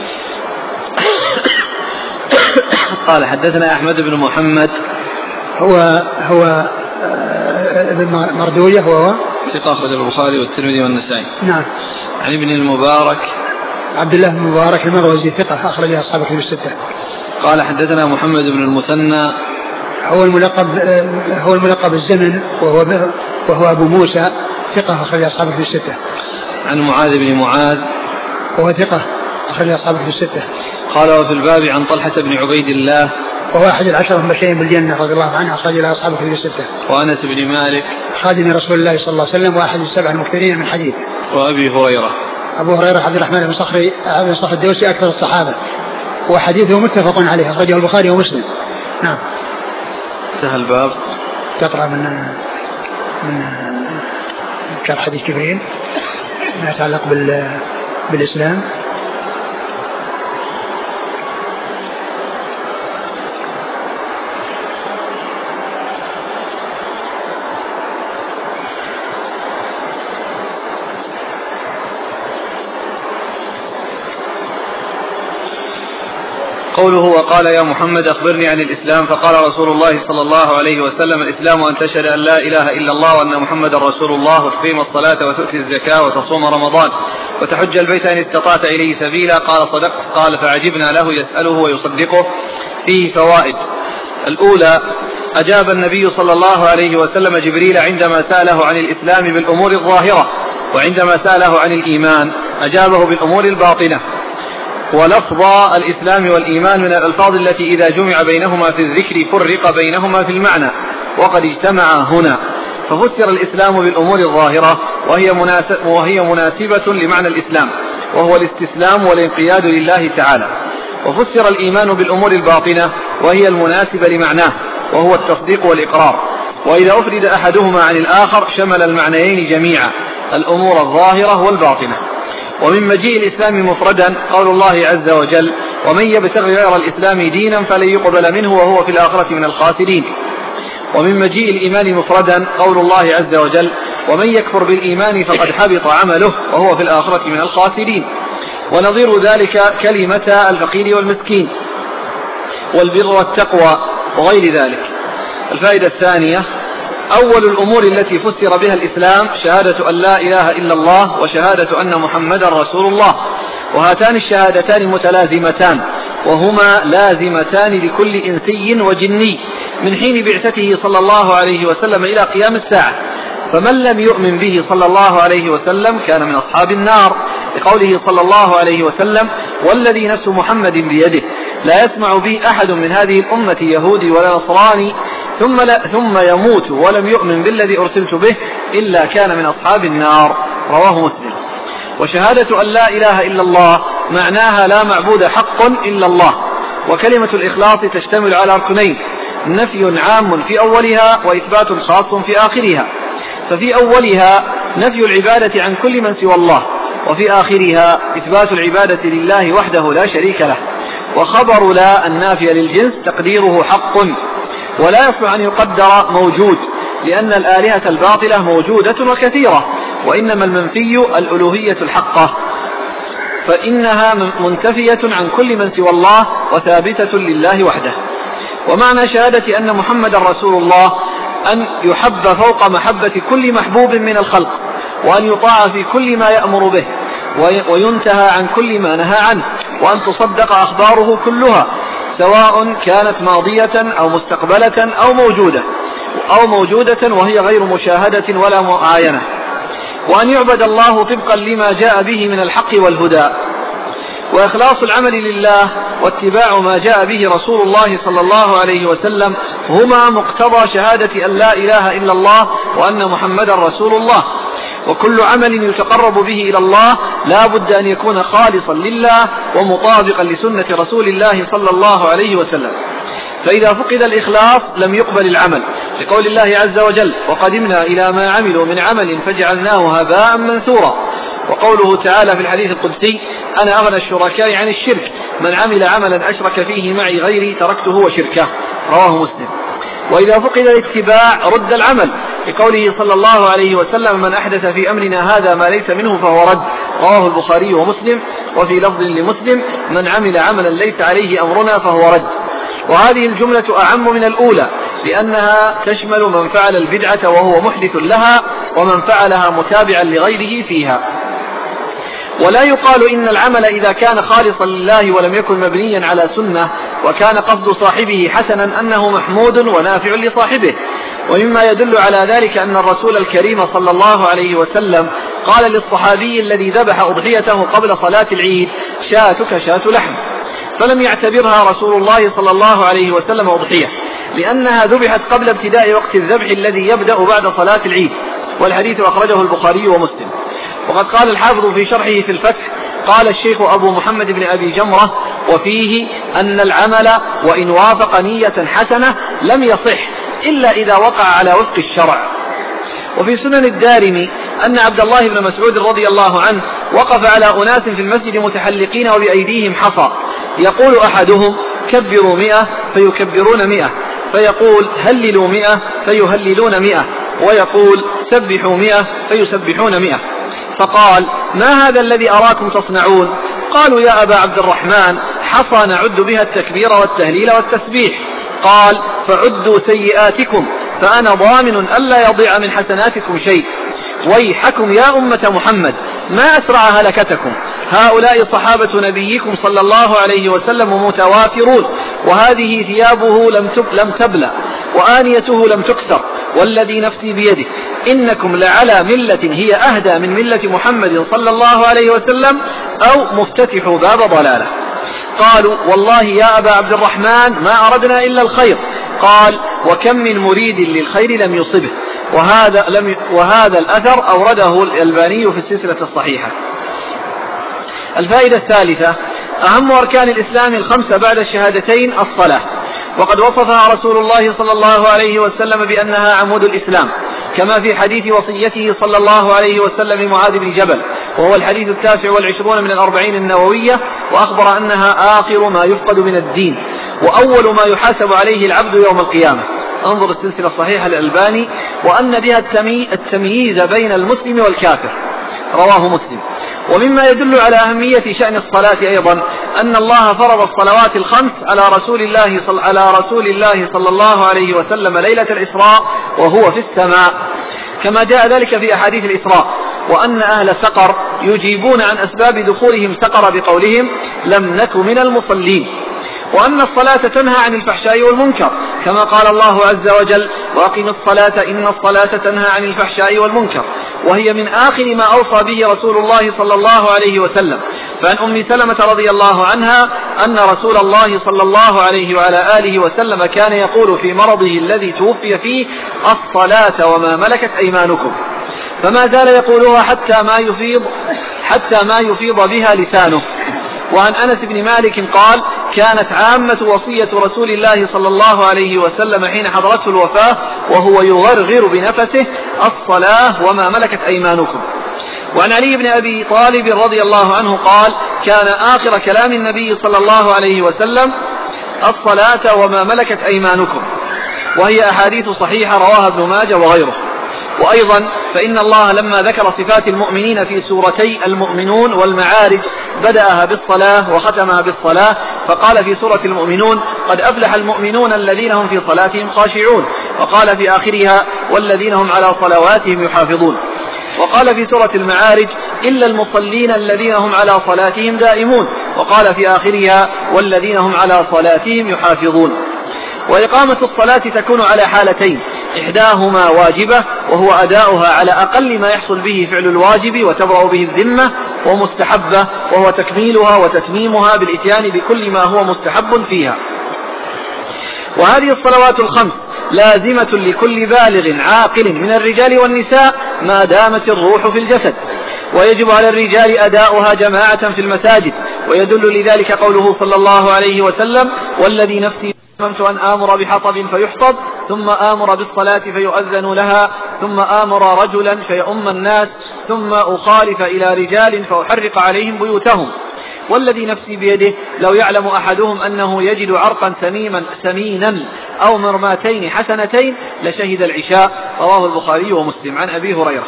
قال حدثنا أحمد بن محمد هو ابن مردوية وهو ثقة أخرج البخاري والترمذي والنسائي. نعم. عن ابن المبارك عبد الله بن المبارك المروزي ثقة أخرج أصحاب الكتب الستة. قال حدثنا محمد بن المثنى هو الملقب الزمن وهو أبو موسى ثقة أخرج أصحاب الكتب الستة. عن معاذ بن معاذ وهو ثقة أخرج أصحاب الكتب الستة. قال وفي الباب عن طلحة بن عبيد الله وهو أحد العشرة المبشرين بالجنة رضي الله عنه أخرج له أصحاب الكتب الستة. وأنس بن مالك خادم رسول الله صلى الله عليه وسلم وأحد السبع المكثرين من حديثه. وأبي هريرة عبد الرحمن بن صخر الدوسي أكثر الصحابة، وحديثه متفق عليه أخرجه البخاري ومسلم. نعم. انتهى الباب. تقرأ من شرح حديث جبريل ما يتعلق بالإسلام. قوله وقال يا محمد أخبرني عن الإسلام، فقال رسول الله صلى الله عليه وسلم الإسلام أن تشهد أن لا إله إلا الله وأن محمد رسول الله وتقيم الصلاة وتؤتي الزكاة وتصوم رمضان وتحج البيت إن استطعت إليه سبيلا. قال صدقت. قال فعجبنا له يسأله ويصدقه. فيه فوائد. الأولى أجاب النبي صلى الله عليه وسلم جبريل عندما سأله عن الإسلام بالأمور الظاهرة، وعندما سأله عن الإيمان أجابه بالأمور الباطنة. ولفظ الإسلام والإيمان من الألفاظ التي إذا جمع بينهما في الذكر فرق بينهما في المعنى، وقد اجتمع هنا. ففسر الإسلام بالأمور الظاهرة وهي مناسبة لمعنى الإسلام، وهو الاستسلام والانقياد لله تعالى. وفسر الإيمان بالأمور الباطنة وهي المناسبة لمعناه، وهو التصديق والإقرار. وإذا أفرد أحدهما عن الآخر شمل المعنيين جميعا، الأمور الظاهرة والباطنة. ومن مجيء الإسلام مفردا قول الله عز وجل ومن يبتغ غير الإسلام دينا فلن يقبل منه وهو في الآخرة من الخاسرين. ومن مجيء الإيمان مفردا قول الله عز وجل ومن يكفر بالإيمان فقد حبط عمله وهو في الآخرة من الخاسرين. ونظير ذلك كلمة الفقير والمسكين والبر والتقوى وغير ذلك. الفائدة الثانية أول الأمور التي فسر بها الإسلام شهادة أن لا إله إلا الله وشهادة أن محمدا رسول الله، وهاتان الشهادتان متلازمتان وهما لازمتان لكل إنسي وجني من حين بعثته صلى الله عليه وسلم إلى قيام الساعة. فمن لم يؤمن به صلى الله عليه وسلم كان من أصحاب النار، لقوله صلى الله عليه وسلم والذي نفس محمد بيده لا يسمع به أحد من هذه الأمة يهودي ولا نصراني ثم يموت ولم يؤمن بالذي أرسلت به إلا كان من أصحاب النار. رواه مسلم. وشهادة أن لا إله إلا الله معناها لا معبود حق إلا الله. وكلمة الإخلاص تشتمل على ركنين: نفي عام في أولها وإثبات خاص في آخرها. ففي أولها نفي العبادة عن كل من سوى الله، وفي آخرها إثبات العبادة لله وحده لا شريك له. وخبر لا النافية للجنس تقديره حق، ولا يصلح أن يقدر موجود، لأن الآلهة الباطلة موجودة وكثيرة، وإنما المنفي الألوهية الحقة، فإنها منتفية عن كل من سوى الله وثابتة لله وحده. ومعنى شهادة أن محمد رسول الله أن يحب فوق محبة كل محبوب من الخلق، وأن يطاع في كل ما يأمر به، وينتهى عن كل ما نهى عنه، وأن تصدق أخباره كلها سواء كانت ماضية أو مستقبلة أو موجودة وهي غير مشاهدة ولا معاينة. وأن يعبد الله طبقا لما جاء به من الحق والهدى. وإخلاص العمل لله واتباع ما جاء به رسول الله صلى الله عليه وسلم هما مقتضى شهادة أن لا إله إلا الله وأن محمدا رسول الله. وكل عمل يتقرب به إلى الله لا بد أن يكون خالصا لله ومطابقا لسنة رسول الله صلى الله عليه وسلم. فإذا فقد الإخلاص لم يقبل العمل، لقول الله عز وجل: وقدمنا إلى ما عملوا من عمل فجعلناه هباء منثورا. وقوله تعالى في الحديث القدسي: أنا أغنى الشركاء عن الشرك، من عمل عملا أشرك فيه معي غيري تركته وشركه. رواه مسلم. وإذا فقد الاتباع رد العمل، لقوله صلى الله عليه وسلم: من أحدث في أمرنا هذا ما ليس منه فهو رد. رواه البخاري ومسلم. وفي لفظ لمسلم: من عمل عملا ليس عليه أمرنا فهو رد. وهذه الجملة أعم من الأولى، لأنها تشمل من فعل البدعة وهو محدث لها، ومن فعلها متابعا لغيره فيها. ولا يقال إن العمل إذا كان خالصا لله ولم يكن مبنيا على سنة وكان قصد صاحبه حسنا أنه محمود ونافع لصاحبه. ومما يدل على ذلك أن الرسول الكريم صلى الله عليه وسلم قال للصحابي الذي ذبح أضحيته قبل صلاة العيد: شاتك شاة لحم، فلم يعتبرها رسول الله صلى الله عليه وسلم أضحية، لأنها ذبحت قبل ابتداء وقت الذبح الذي يبدأ بعد صلاة العيد. والحديث أخرجه البخاري ومسلم. وقد قال الحافظ في شرحه في الفتح: قال الشيخ أبو محمد بن أبي جمرة: وفيه أن العمل وإن وافق نية حسنة لم يصح إلا إذا وقع على وفق الشرع. وفي سنن الدارمي أن عبد الله بن مسعود رضي الله عنه وقف على أناس في المسجد متحلقين وبأيديهم حصى، يقول أحدهم: كبروا 100 فيكبرون 100، فيقول: هللوا 100 فيهللون 100، ويقول: سبحوا 100 فيسبحون 100. فقال: ما هذا الذي أراكم تصنعون؟ قالوا: يا أبا عبد الرحمن، حصى نعد بها التكبير والتهليل والتسبيح. قال: فعدوا سيئاتكم، فأنا ضامن ألا يضيع من حسناتكم شيء. ويحكم يا أمة محمد، ما أسرع هلكتكم، هؤلاء صحابة نبيكم صلى الله عليه وسلم متوافرون، وهذه ثيابه لم تبلى، وآنيته لم تكسر، والذي نفسي بيده إنكم لعلى ملة هي أهدى من ملة محمد صلى الله عليه وسلم، أو مفتتح باب ضلالة. قالوا: والله يا أبا عبد الرحمن ما أردنا إلا الخير. قال: وكم من مريد للخير لم يصبه. وهذا الأثر أورده الألباني في السلسلة الصحيحة. الفائدة الثالثة: أهم أركان الإسلام الخمسة بعد الشهادتين الصلاة، وقد وصفها رسول الله صلى الله عليه وسلم بأنها عمود الإسلام، كما في حديث وصيته صلى الله عليه وسلم لمعاذ بن جبل، وهو الحديث 29 من 40 النووية، وأخبر أنها آخر ما يفقد من الدين، وأول ما يحاسب عليه العبد يوم القيامة. انظر السلسلة الصحيحة للألباني. وأن بها التمييز بين المسلم والكافر. رواه مسلم. ومما يدل على أهمية شأن الصلاة أيضا أن الله فرض الصلوات الخمس على رسول الله صلى الله عليه وسلم ليلة الإسراء وهو في السماء، كما جاء ذلك في أحاديث الإسراء. وأن أهل سقر يجيبون عن أسباب دخولهم سقر بقولهم: لم نك من المصلين. وأن الصلاة تنهى عن الفحشاء والمنكر، كما قال الله عز وجل: وأقم الصلاة إن الصلاة تنهى عن الفحشاء والمنكر، وهي من آخر ما أوصى به رسول الله صلى الله عليه وسلم. فعن أم سلمة رضي الله عنها أن رسول الله صلى الله عليه وعلى آله وسلم كان يقول في مرضه الذي توفي فيه: الصلاة وما ملكت أيمانكم، فما زال يقولها حتى ما يفيض بها لسانه. وعن أنس بن مالك قال: كانت عامة وصية رسول الله صلى الله عليه وسلم حين حضرته الوفاة وهو يغرغر بنفسه: الصلاة وما ملكت أيمانكم. وعن علي بن أبي طالب رضي الله عنه قال: كان آخر كلام النبي صلى الله عليه وسلم: الصلاة وما ملكت أيمانكم. وهي أحاديث صحيحة رواها ابن ماجه وغيره. وأيضا فإن الله لما ذكر صفات المؤمنين في سورتي المؤمنون والمعارج بدأها بالصلاة وختمها بالصلاة، فقال في سورة المؤمنون: قد أفلح المؤمنون الذين هم في صلاتهم خاشعون، وقال في آخرها: والذين هم على صلواتهم يحافظون. وقال في سورة المعارج: إلا المصلين الذين هم على صلاتهم دائمون، وقال في آخرها: والذين هم على صلاتهم يحافظون. وإقامة الصلاة تكون على حالتين: إحداهما واجبة وهو أداؤها على أقل ما يحصل به فعل الواجب وتبرأ به الذمة، ومستحبة وهو تكميلها وتتميمها بالإتيان بكل ما هو مستحب فيها. وهذه الصلوات الخمس لازمة لكل بالغ عاقل من الرجال والنساء ما دامت الروح في الجسد، ويجب على الرجال أداؤها جماعة في المساجد. ويدل لذلك قوله صلى الله عليه وسلم: والذي نفسي أممت أن آمر بحطب فيحطب، ثم آمر بالصلاة فيؤذن لها، ثم آمر رجلا فيؤم الناس، ثم أخالف إلى رجال فأحرق عليهم بيوتهم. والذي نفسي بيده لو يعلم أحدهم أنه يجد عرقا سمينا أو مرماتين حسنتين لشهد العشاء. رواه البخاري ومسلم. عن أبي هريرة.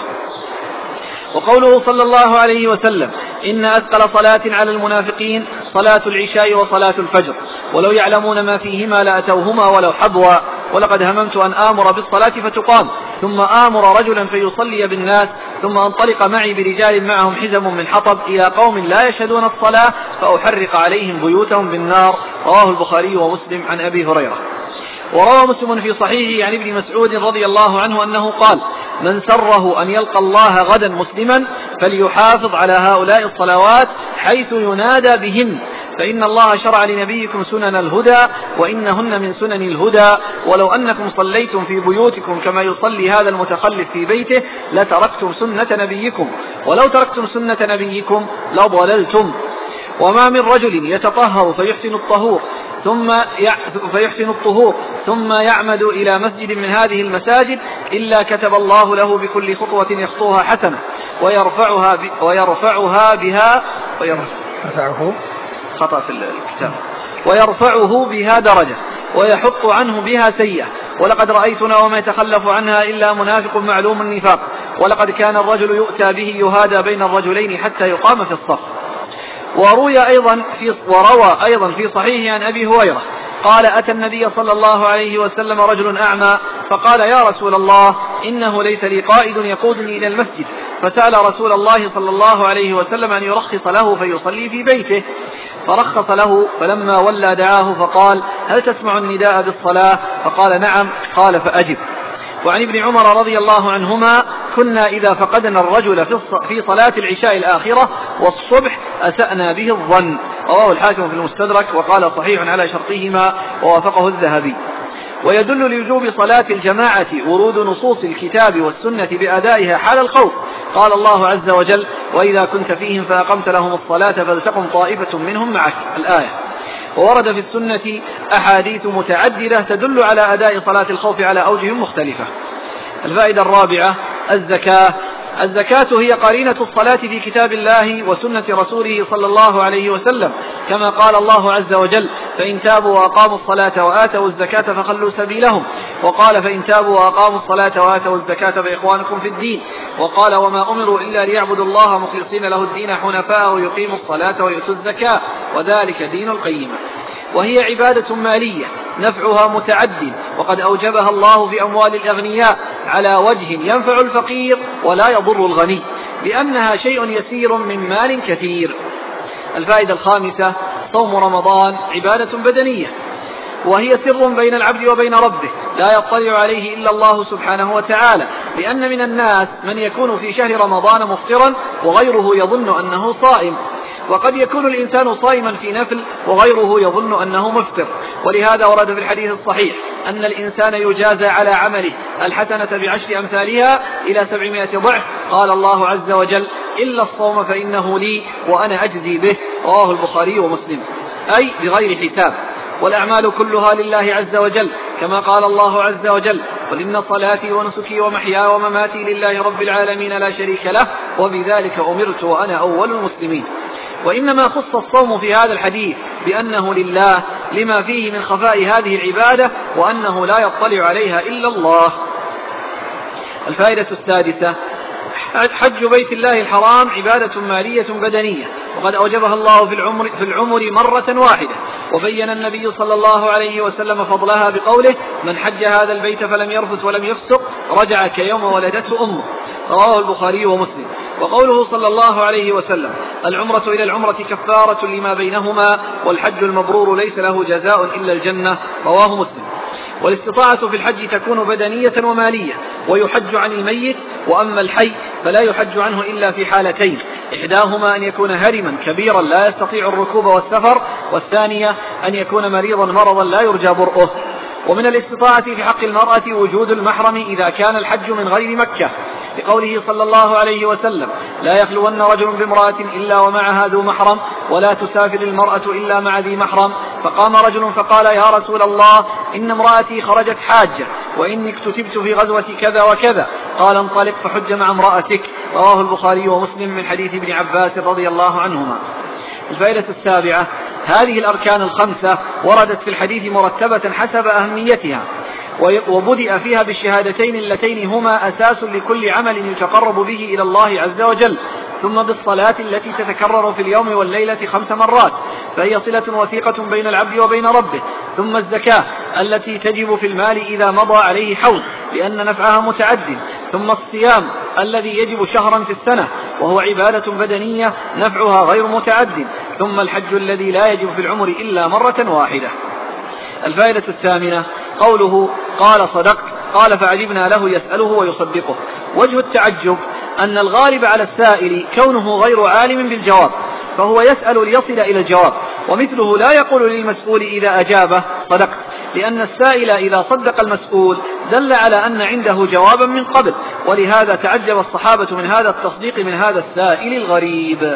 وقوله صلى الله عليه وسلم: إن أثقل صلاة على المنافقين صلاة العشاء وصلاة الفجر، ولو يعلمون ما فيهما لأتوهما ولو حبوا. ولقد هممت أن آمر بالصلاة فتقام، ثم آمر رجلا فيصلي بالناس، ثم أنطلق معي برجال معهم حزم من حطب إلى قوم لا يشهدون الصلاة فأحرق عليهم بيوتهم بالنار. رواه البخاري ومسلم. عن أبي هريرة. وروى مسلم في صحيحه عن ابن مسعود رضي الله عنه أنه قال: من سره أن يلقى الله غدا مسلما فليحافظ على هؤلاء الصلوات حيث ينادى بهن، فإن الله شرع لنبيكم سنن الهدى وإنهن من سنن الهدى، ولو أنكم صليتم في بيوتكم كما يصلي هذا المتخلف في بيته لتركتم سنة نبيكم، ولو تركتم سنة نبيكم لضللتم. وما من رجل يتطهر فيحسن الطهور ثم يعمد إلى مسجد من هذه المساجد إلا كتب الله له بكل خطوة يخطوها حسنة ويرفعه بها درجة ويحط عنه بها سيئة. ولقد رأيتنا وما يتخلف عنها إلا منافق معلوم النفاق. ولقد كان الرجل يؤتى به يهادى بين الرجلين حتى يقام في الصف. وروى أيضا في صحيح عن أبي هريرة قال: أتى النبي صلى الله عليه وسلم رجل أعمى فقال: يا رسول الله، إنه ليس لي قائد يقودني إلى المسجد. فسأل رسول الله صلى الله عليه وسلم أن يرخص له فيصلي في بيته، فرخص له. فلما ولى دعاه فقال: هل تسمع النداء بالصلاة؟ فقال: نعم. قال: فأجب. وعن ابن عمر رضي الله عنهما: كنا إذا فقدنا الرجل في صلاة العشاء الآخرة والصبح أسأنا به الظن. رواه الحاكم في المستدرك وقال: صحيح على شرطهما، ووافقه الذهبي. ويدل لوجوب صلاة الجماعة ورود نصوص الكتاب والسنة بأدائها حال الخوف. قال الله عز وجل: وإذا كنت فيهم فأقمت لهم الصلاة فلتقم طائفة منهم معك. الآية. وورد في السنة أحاديث متعددة تدل على أداء صلاة الخوف على أوجه مختلفة. الفائدة الرابعة: الزكاة هي قرينة الصلاة في كتاب الله وسنة رسوله صلى الله عليه وسلم، كما قال الله عز وجل: فإن تابوا وأقاموا الصلاة وآتوا الزكاة فخلوا سبيلهم. وقال: فإن تابوا وأقاموا الصلاة وآتوا الزكاة فإخوانكم في الدين. وقال: وما أمروا إلا ليعبدوا الله مخلصين له الدين حنفاء ويقيموا الصلاة ويؤتوا الزكاة وذلك دين القيمة. وهي عبادة مالية نفعها متعد، وقد أوجبها الله في أموال الأغنياء على وجه ينفع الفقير ولا يضر الغني، لأنها شيء يسير من مال كثير. الفائدة الخامسة: صوم رمضان عبادة بدنية، وهي سر بين العبد وبين ربه لا يطلع عليه إلا الله سبحانه وتعالى، لأن من الناس من يكون في شهر رمضان مفطرا وغيره يظن أنه صائم. وقد يكون الإنسان صائما في نفل وغيره يظن أنه مفطر، ولهذا ورد في الحديث الصحيح أن الإنسان يجازى على عمله الحسنة ب10 أمثالها إلى 700 ضعف. قال الله عز وجل: إلا الصوم فإنه لي وأنا أجزي به. رواه البخاري ومسلم، أي بغير حساب. والأعمال كلها لله عز وجل، كما قال الله عز وجل: قل إن صلاتي ونسكي ومحياي ومماتي لله رب العالمين لا شريك له وبذلك أمرت وأنا أول المسلمين. وإنما خص الصوم في هذا الحديث بأنه لله لما فيه من خفاء هذه العبادة وأنه لا يطلع عليها إلا الله. الفائدة السادسة: حج بيت الله الحرام عبادة مالية بدنية، وقد أوجبها الله في العمر مرة واحدة، وبين النبي صلى الله عليه وسلم فضلها بقوله: من حج هذا البيت فلم يرفث ولم يفسق رجع كيوم ولدته أمه. رواه البخاري ومسلم. وقوله صلى الله عليه وسلم: العمرة إلى العمرة كفارة لما بينهما، والحج المبرور ليس له جزاء إلا الجنة. رواه مسلم. والاستطاعة في الحج تكون بدنية ومالية، ويحج عن الميت، وأما الحي فلا يحج عنه إلا في حالتين: إحداهما أن يكون هرما كبيرا لا يستطيع الركوب والسفر، والثانية أن يكون مريضا مرضا لا يرجى برؤه. ومن الاستطاعة في حق المرأة وجود المحرم إذا كان الحج من غير مكة، لقوله صلى الله عليه وسلم: لا يخلون رجل بامرأة إلا ومعها ذو محرم، ولا تسافر المرأة إلا مع ذي محرم. فقام رجل فقال: يا رسول الله، إن امرأتي خرجت حاجة، وإني اكتتبت في غزوة كذا وكذا. قال: انطلق فحج مع امرأتك. رواه البخاري ومسلم من حديث ابن عباس رضي الله عنهما. الفائدة السابعة: هذه الأركان الخمسة وردت في الحديث مرتبة حسب أهميتها، وبدأ فيها بالشهادتين اللتين هما أساس لكل عمل يتقرب به إلى الله عز وجل، ثم بالصلاة التي تتكرر في اليوم والليلة 5 مرات، فهي صلة وثيقة بين العبد وبين ربه، ثم الزكاة التي تجب في المال إذا مضى عليه حول لأن نفعها متعد، ثم الصيام الذي يجب شهرا في السنة وهو عبادة بدنية نفعها غير متعد، ثم الحج الذي لا يجب في العمر إلا مرة واحدة. الفائدة الثامنة: قوله: قال صدقت، قال فعجبنا له يسأله ويصدقه. وجه التعجب أن الغالب على السائل كونه غير عالم بالجواب، فهو يسأل ليصل إلى الجواب، ومثله لا يقول للمسؤول إذا أجابه صدقت، لأن السائل إذا صدق المسؤول دل على أن عنده جوابا من قبل، ولهذا تعجب الصحابة من هذا التصديق من هذا السائل الغريب.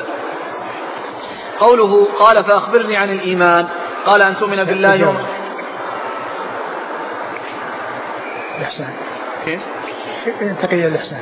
قوله: قال فأخبرني عن الإيمان، قال أن تؤمن بالله الإحسان. كيف؟ تقي الإحسان.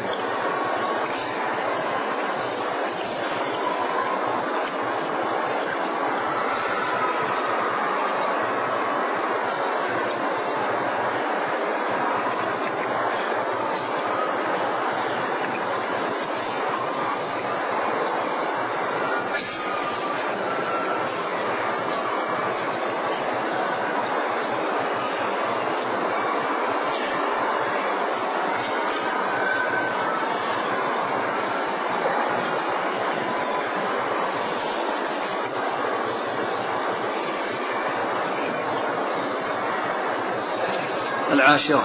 العاشرة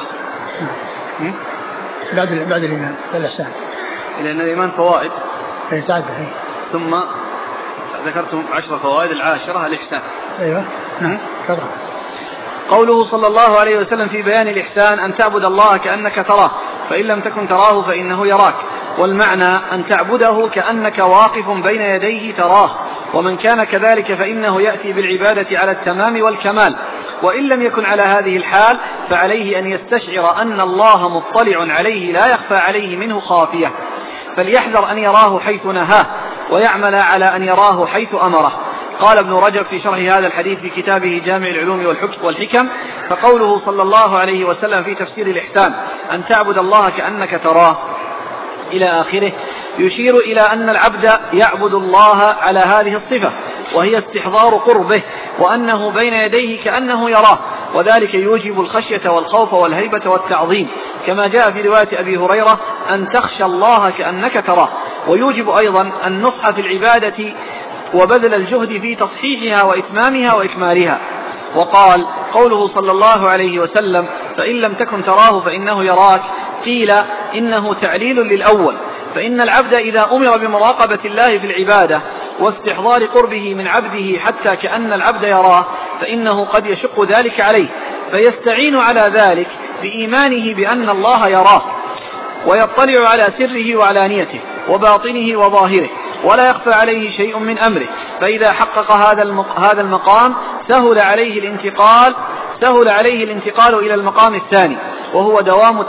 بعد الإيمان الإحسان، لأن الإيمان فوائد ثم ذكرتم 10 فوائد، العاشرة الإحسان. أيوة نعم. قوله صلى الله عليه وسلم في بيان الإحسان: أن تعبد الله كأنك تراه فإن لم تكن تراه فإنه يراك. والمعنى أن تعبده كأنك واقف بين يديه تراه، ومن كان كذلك فإنه يأتي بالعبادة على التمام والكمال، وإن لم يكن على هذه الحال فعليه أن يستشعر أن الله مطلع عليه لا يخفى عليه منه خافية، فليحذر أن يراه حيث نهاه ويعمل على أن يراه حيث أمره. قال ابن رجب في شرح هذا الحديث في كتابه جامع العلوم والحكم: فقوله صلى الله عليه وسلم في تفسير الإحسان: أن تعبد الله كأنك تراه إلى آخره، يشير إلى أن العبد يعبد الله على هذه الصفة، وهي استحضار قربه، وأنه بين يديه كأنه يراه، وذلك يوجب الخشية والخوف والهيبة والتعظيم، كما جاء في رواية أبي هريرة: أن تخشى الله كأنك تراه. ويوجب أيضا النصح في العبادة وبذل الجهد في تصحيحها وإتمامها وإكمالها. وقال: قوله صلى الله عليه وسلم: فإن لم تكن تراه فإنه يراك، قيل إنه تعليل للأول، فإن العبد إذا أمر بمراقبة الله في العبادة واستحضار قربه من عبده حتى كأن العبد يراه، فإنه قد يشق ذلك عليه، فيستعين على ذلك بإيمانه بأن الله يراه ويطلع على سره وعلانيته وباطنه وظاهره، ولا يخفى عليه شيء من أمره. فإذا حقق هذا المقام سهل عليه الانتقال إلى المقام الثاني، وهو دوام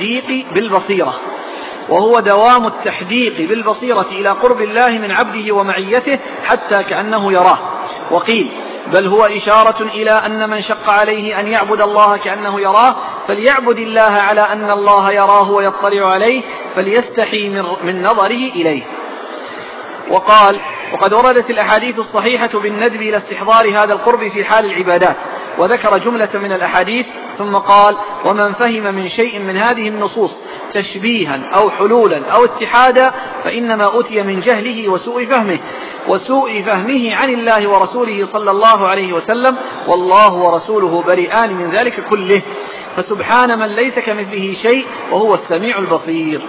التحديق بالبصيرة إلى قرب الله من عبده ومعيته حتى كأنه يراه. وقيل بل هو إشارة إلى أن من شق عليه أن يعبد الله كأنه يراه فليعبد الله على أن الله يراه ويطلع عليه، فليستحي من نظره إليه. وقال وقد وردت الأحاديث الصحيحة بالندب إلى استحضار هذا القرب في حال العبادات، وذكر جملة من الأحاديث ثم قال ومن فهم من شيء من هذه النصوص تشبيها أو حلولا أو اتحادا فإنما أتي من جهله وسوء فهمه عن الله ورسوله صلى الله عليه وسلم، والله ورسوله بريئان من ذلك كله، فسبحان من ليس كمثله شيء وهو السميع البصير.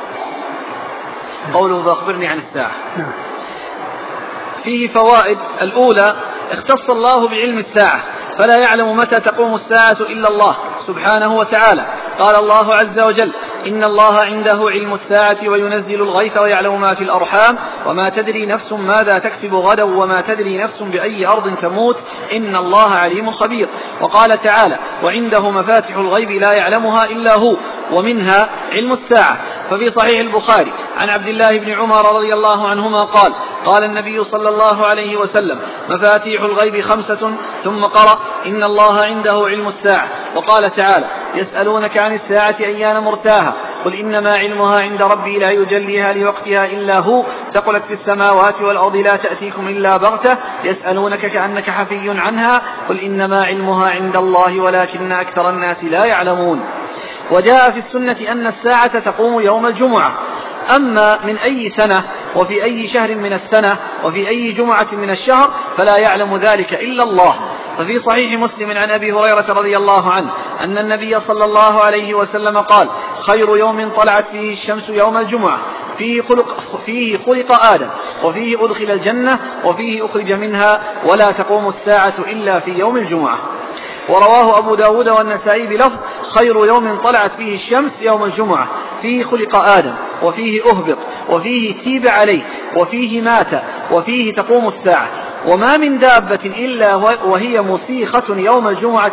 قوله فأخبرني عن الساعة فيه فوائد. الأولى اختص الله بعلم الساعة، فلا يعلم متى تقوم الساعة إلا الله سبحانه وتعالى. قال الله عز وجل إن الله عنده علم الساعة وينزل الغيث ويعلم ما في الأرحام وما تدري نفس ماذا تكسب غدا وما تدري نفس بأي أرض تموت إن الله عليم خبير. وقال تعالى وعنده مفاتح الغيب لا يعلمها إلا هو، ومنها علم الساعة. ففي صحيح البخاري عن عبد الله بن عمر رضي الله عنهما قال قال النبي صلى الله عليه وسلم مفاتيح الغيب 5 ثم قرأ إن الله عنده علم الساعة. وقال تعالى يسألونك عن الساعة أيان مرساها قل إنما علمها عند ربي لا يجليها لوقتها إلا هو ثقلت في السماوات والأرض لا تأتيكم إلا بغتة يسألونك كأنك حفي عنها قل إنما علمها عند الله ولكن أكثر الناس لا يعلمون. وجاء في السنة أن الساعة تقوم يوم الجمعة، أما من أي سنة وفي أي شهر من السنة وفي أي جمعة من الشهر فلا يعلم ذلك إلا الله. ففي صحيح مسلم عن أبي هريرة رضي الله عنه أن النبي صلى الله عليه وسلم قال خير يوم طلعت فيه الشمس يوم الجمعة فيه خلق آدم وفيه أدخل الجنة وفيه أخرج منها ولا تقوم الساعة إلا في يوم الجمعة. ورواه أبو داود والنسائي بلفظ خير يوم طلعت فيه الشمس يوم الجمعة فيه خلق آدم وفيه أهبط وفيه تيب عليه وفيه مات وفيه تقوم الساعة. وما من دابة إلا وهي مسيخة يوم الجمعة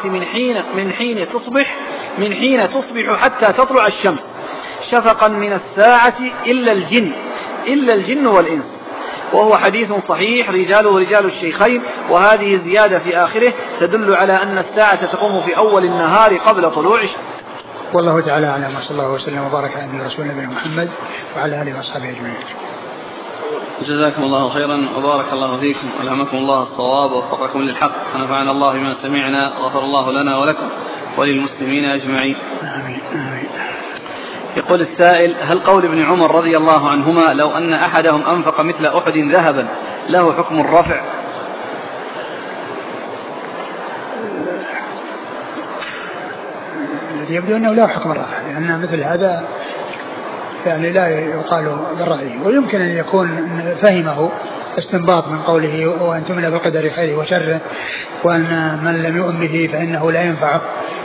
من حين تصبح حتى تطلع الشمس شفقا من الساعة إلا الجن والإنس. وهو حديث صحيح رجاله رجال الشيخين، وهذه الزيادة في آخره تدل على أن الساعة تقوم في أول النهار قبل طلوع الشمس. والله تعالى أعلم، وصلى الله وسلم وبارك على رسول الله محمد وعلى آله وأصحابه أجمعين. جزاكم الله خيرا وبارك الله فيكم ألهمكم الله الصواب ووفقكم للحق ونفعنا الله بما سمعنا وغفر الله لنا ولكم وللمسلمين أجمعين. آمين آمين. يقول السائل هل قول ابن عمر رضي الله عنهما لو أن أحدهم أنفق مثل أحد ذهبا له حكم الرفع؟ الذي يبدو أنه لا حكم الرفع، لأن مثل هذا يعني لا يقال بالرأي، ويمكن أن يكون فهمه استنباط من قوله وأن تؤمن بالقدر خيره وشره وأن من لم يؤمن به فإنه لا ينفعه.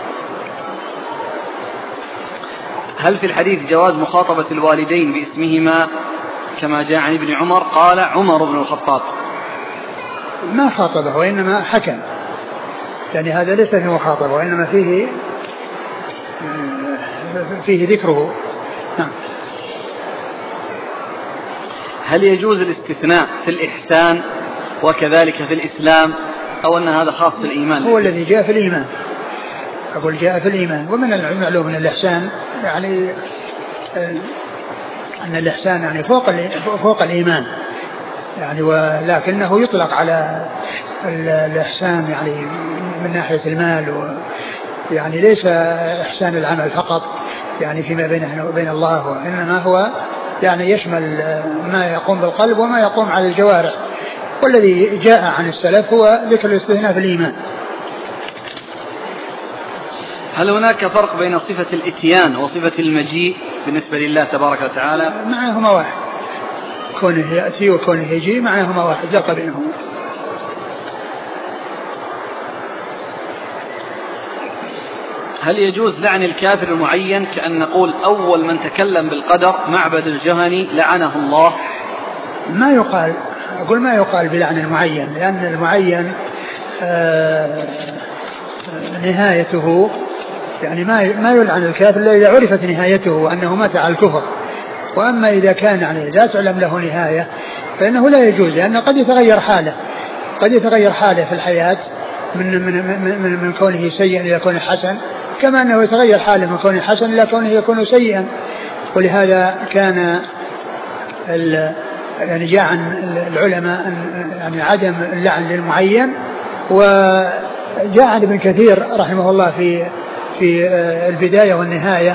هل في الحديث جواز مخاطبة الوالدين باسمهما كما جاء عن ابن عمر؟ قال عمر بن الخطاب. ما خاطبه وإنما حكم، يعني هذا ليس في مخاطبة وإنما فيه ذكره. نعم. هل يجوز الاستثناء في الإحسان وكذلك في الإسلام أو أن هذا خاص بالإيمان؟ هو الذي جاء في الإيمان، أقول جاء في الإيمان. ومن المعلوم من الإحسان يعني أن الإحسان يعني فوق الإيمان يعني، ولكنه يطلق على الإحسان يعني من ناحية المال، يعني ليس إحسان العمل فقط يعني فيما بينه وبين الله، وإنما هو يعني يشمل ما يقوم بالقلب وما يقوم على الجوارح. والذي جاء عن السلف هو ذكر الاستثناء في الإيمان. هل هناك فرق بين صفة الإتيان وصفة المجيء بالنسبة لله تبارك وتعالى؟ معهما واحد، كونه يأتي وكونه يجي معناهما واحد لا فرق بينهما. هل يجوز لعن الكافر المعين كأن نقول أول من تكلم بالقدر معبد الجهني لعنه الله؟ ما يقال، أقول ما يقال بلعن المعين، لأن المعين نهايته يعني ما يلعن الكافر إلا إذا عرفت نهايته وأنه مات على الكفر. وأما إذا كان يعني لا تعلم له نهاية فإنه لا يجوز، لأن قد يتغير حاله في الحياة من كونه سيئا إلى كونه حسن، كما أنه يتغير حاله من كونه حسن إلى كونه يكون سيئا. ولهذا كان يعني جاء عن العلماء يعني عدم اللعن للمعين. وجاء عن ابن كثير رحمه الله في البداية والنهاية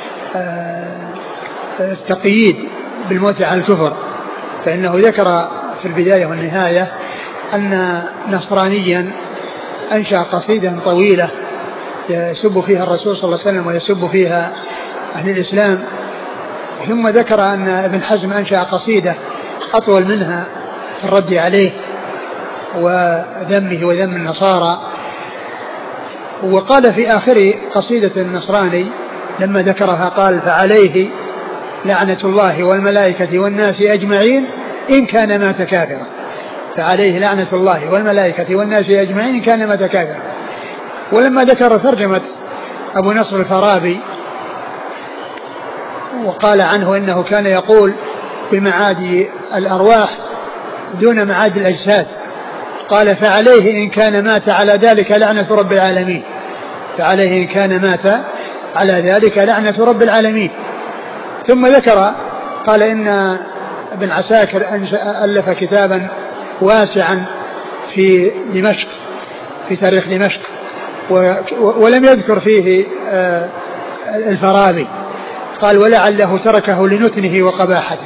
التقييد بالموت على الكفر، فإنه ذكر في البداية والنهاية أن نصرانيا أنشأ قصيدة طويلة يسب فيها الرسول صلى الله عليه وسلم ويسب فيها أهل الإسلام، ثم ذكر أن ابن حزم أنشأ قصيدة أطول منها في الرد عليه وذمه وذم النصارى. وقال في آخر قصيدة النصراني لما ذكرها قال: فعليه لعنة الله والملائكة والناس أجمعين إن كان مات كافرا. فعليه لعنة الله والملائكة والناس أجمعين إن كان مات كافرا. ولما ذكر ترجمة أبو نصر الفارابي وقال عنه إنه كان يقول بمعاد الأرواح دون معاد الأجساد، قال: فعليه إن كان مات على ذلك لعنة رب العالمين. فعليه إن كان مات على ذلك لعنة رب العالمين. ثم ذكر قال إن ابن عساكر ألف كتابا واسعا في دمشق في تاريخ دمشق ولم يذكر فيه الفارابي، قال: ولعله تركه لنتنه وقباحته.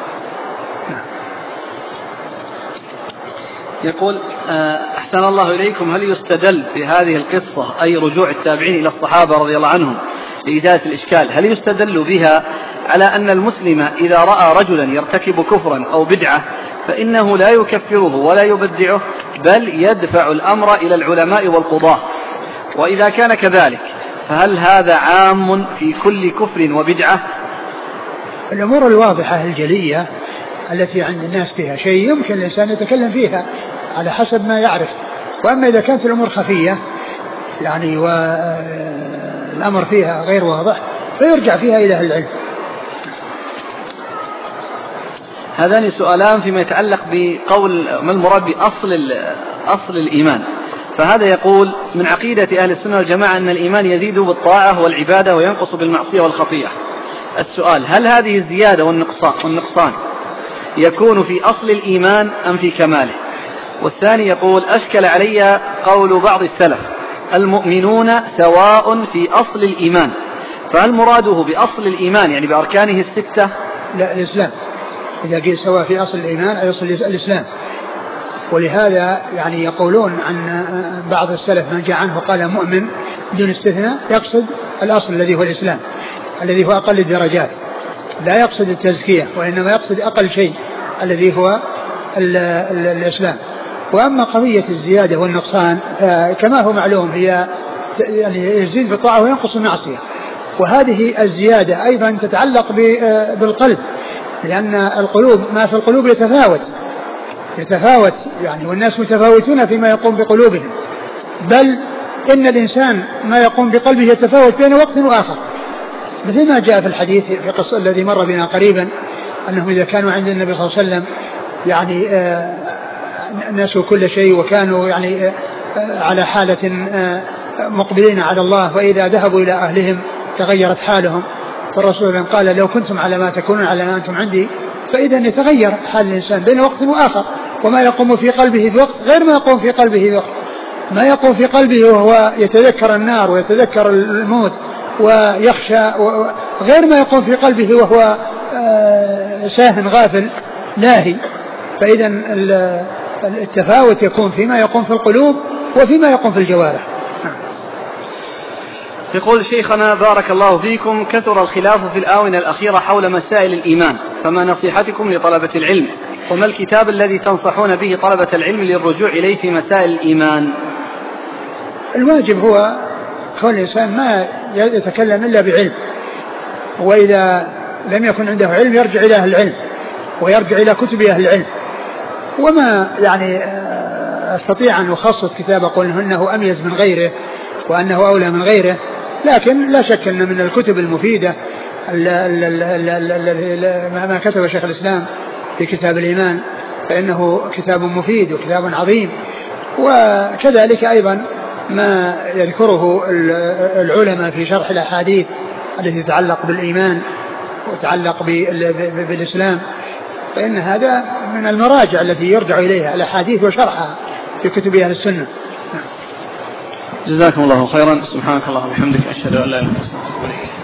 يقول: أحسن الله إليكم، هل يستدل في هذه القصة أي رجوع التابعين إلى الصحابة رضي الله عنهم لإزالة الإشكال، هل يستدل بها على أن المسلم إذا رأى رجلا يرتكب كفرا أو بدعة فإنه لا يكفره ولا يبدعه بل يدفع الأمر إلى العلماء والقضاة؟ وإذا كان كذلك فهل هذا عام في كل كفر وبدعة؟ الأمور الواضحة الجلية التي عند الناس فيها شيء يمكن الإنسان يتكلم فيها على حسب ما يعرف. وأما إذا كانت الأمور خفية يعني والأمر فيها غير واضح فيرجع فيها إلى أهل العلم. هذان سؤالان فيما يتعلق بقول ما المراد بأصل الإيمان. فهذا يقول: من عقيدة أهل السنة والجماعة أن الإيمان يزيد بالطاعة والعبادة وينقص بالمعصية والخطيئة. السؤال: هل هذه الزيادة والنقصان يكون في أصل الإيمان أم في كماله؟ والثاني يقول: أشكل علي قول بعض السلف: المؤمنون سواء في أصل الإيمان، فهل مراده بأصل الإيمان يعني بأركانه الستة؟ لا، الإسلام. إذا قيل سواء في أصل الإيمان أي أصل الإسلام. ولهذا يعني يقولون عن بعض السلف من جاء عنه قال مؤمن دون استثناء يقصد الأصل الذي هو الإسلام الذي هو أقل الدرجات، لا يقصد التزكية وإنما يقصد أقل شيء الذي هو الإسلام. وأما قضية الزيادة والنقصان كما هو معلوم هي يعني يزيد بالطاعة وينقص المعصية، وهذه الزيادة أيضا تتعلق بالقلب، لأن القلوب ما في القلوب يتفاوت يعني، والناس متفاوتون فيما يقوم بقلوبهم، بل إن الإنسان ما يقوم بقلبه يتفاوت بين وقت وآخر، مثل ما جاء في الحديث في قصة الذي مر بنا قريبا أنهم إذا كانوا عند النبي صلى الله عليه وسلم يعني نسوا كل شيء وكانوا يعني على حالة مقبلين على الله، وإذا ذهبوا إلى أهلهم تغيرت حالهم، فالرسول قال: لو كنتم على ما تكونون على ما أنتم عندي. فإذا يتغير حال الإنسان بين وقت وآخر، وما يقوم في قلبه في وقت غير ما يقوم في قلبه في وقت. ما يقوم في قلبه وهو يتذكر النار ويتذكر الموت ويخشى غير ما يقوم في قلبه وهو ساهن غافل لاهي. فإذا التفاوت يكون فيما يقوم في القلوب وفيما يقوم في الجوارح. يقول شيخنا بارك الله فيكم: كثر الخلاف في الآونة الأخيرة حول مسائل الإيمان، فما نصيحتكم لطلبة العلم؟ وما الكتاب الذي تنصحون به طلبة العلم للرجوع إليه في مسائل الإيمان؟ الواجب هو كون الإنسان ما يتكلم إلا بعلم، وإذا لم يكن عنده علم يرجع إلى أهل العلم ويرجع إلى كتب أهل العلم. وما يعني أستطيع أن أخصص كتاب أقول أنه أميز من غيره وأنه أولى من غيره، لكن لا شك أن من الكتب المفيدة ما كتب شيخ الإسلام في كتاب الإيمان، فإنه كتاب مفيد وكتاب عظيم. وكذلك أيضا ما يذكره العلماء في شرح الأحاديث التي تتعلق بالإيمان وتتعلق بالإسلام، فإن هذا من المراجع التي يرجع إليها الأحاديث وشرحها في كتب أهل السنة. جزاكم الله خيرا. سبحانك اللهم وبحمدك أشهد أن لا إله إلا أنت أستغفرك.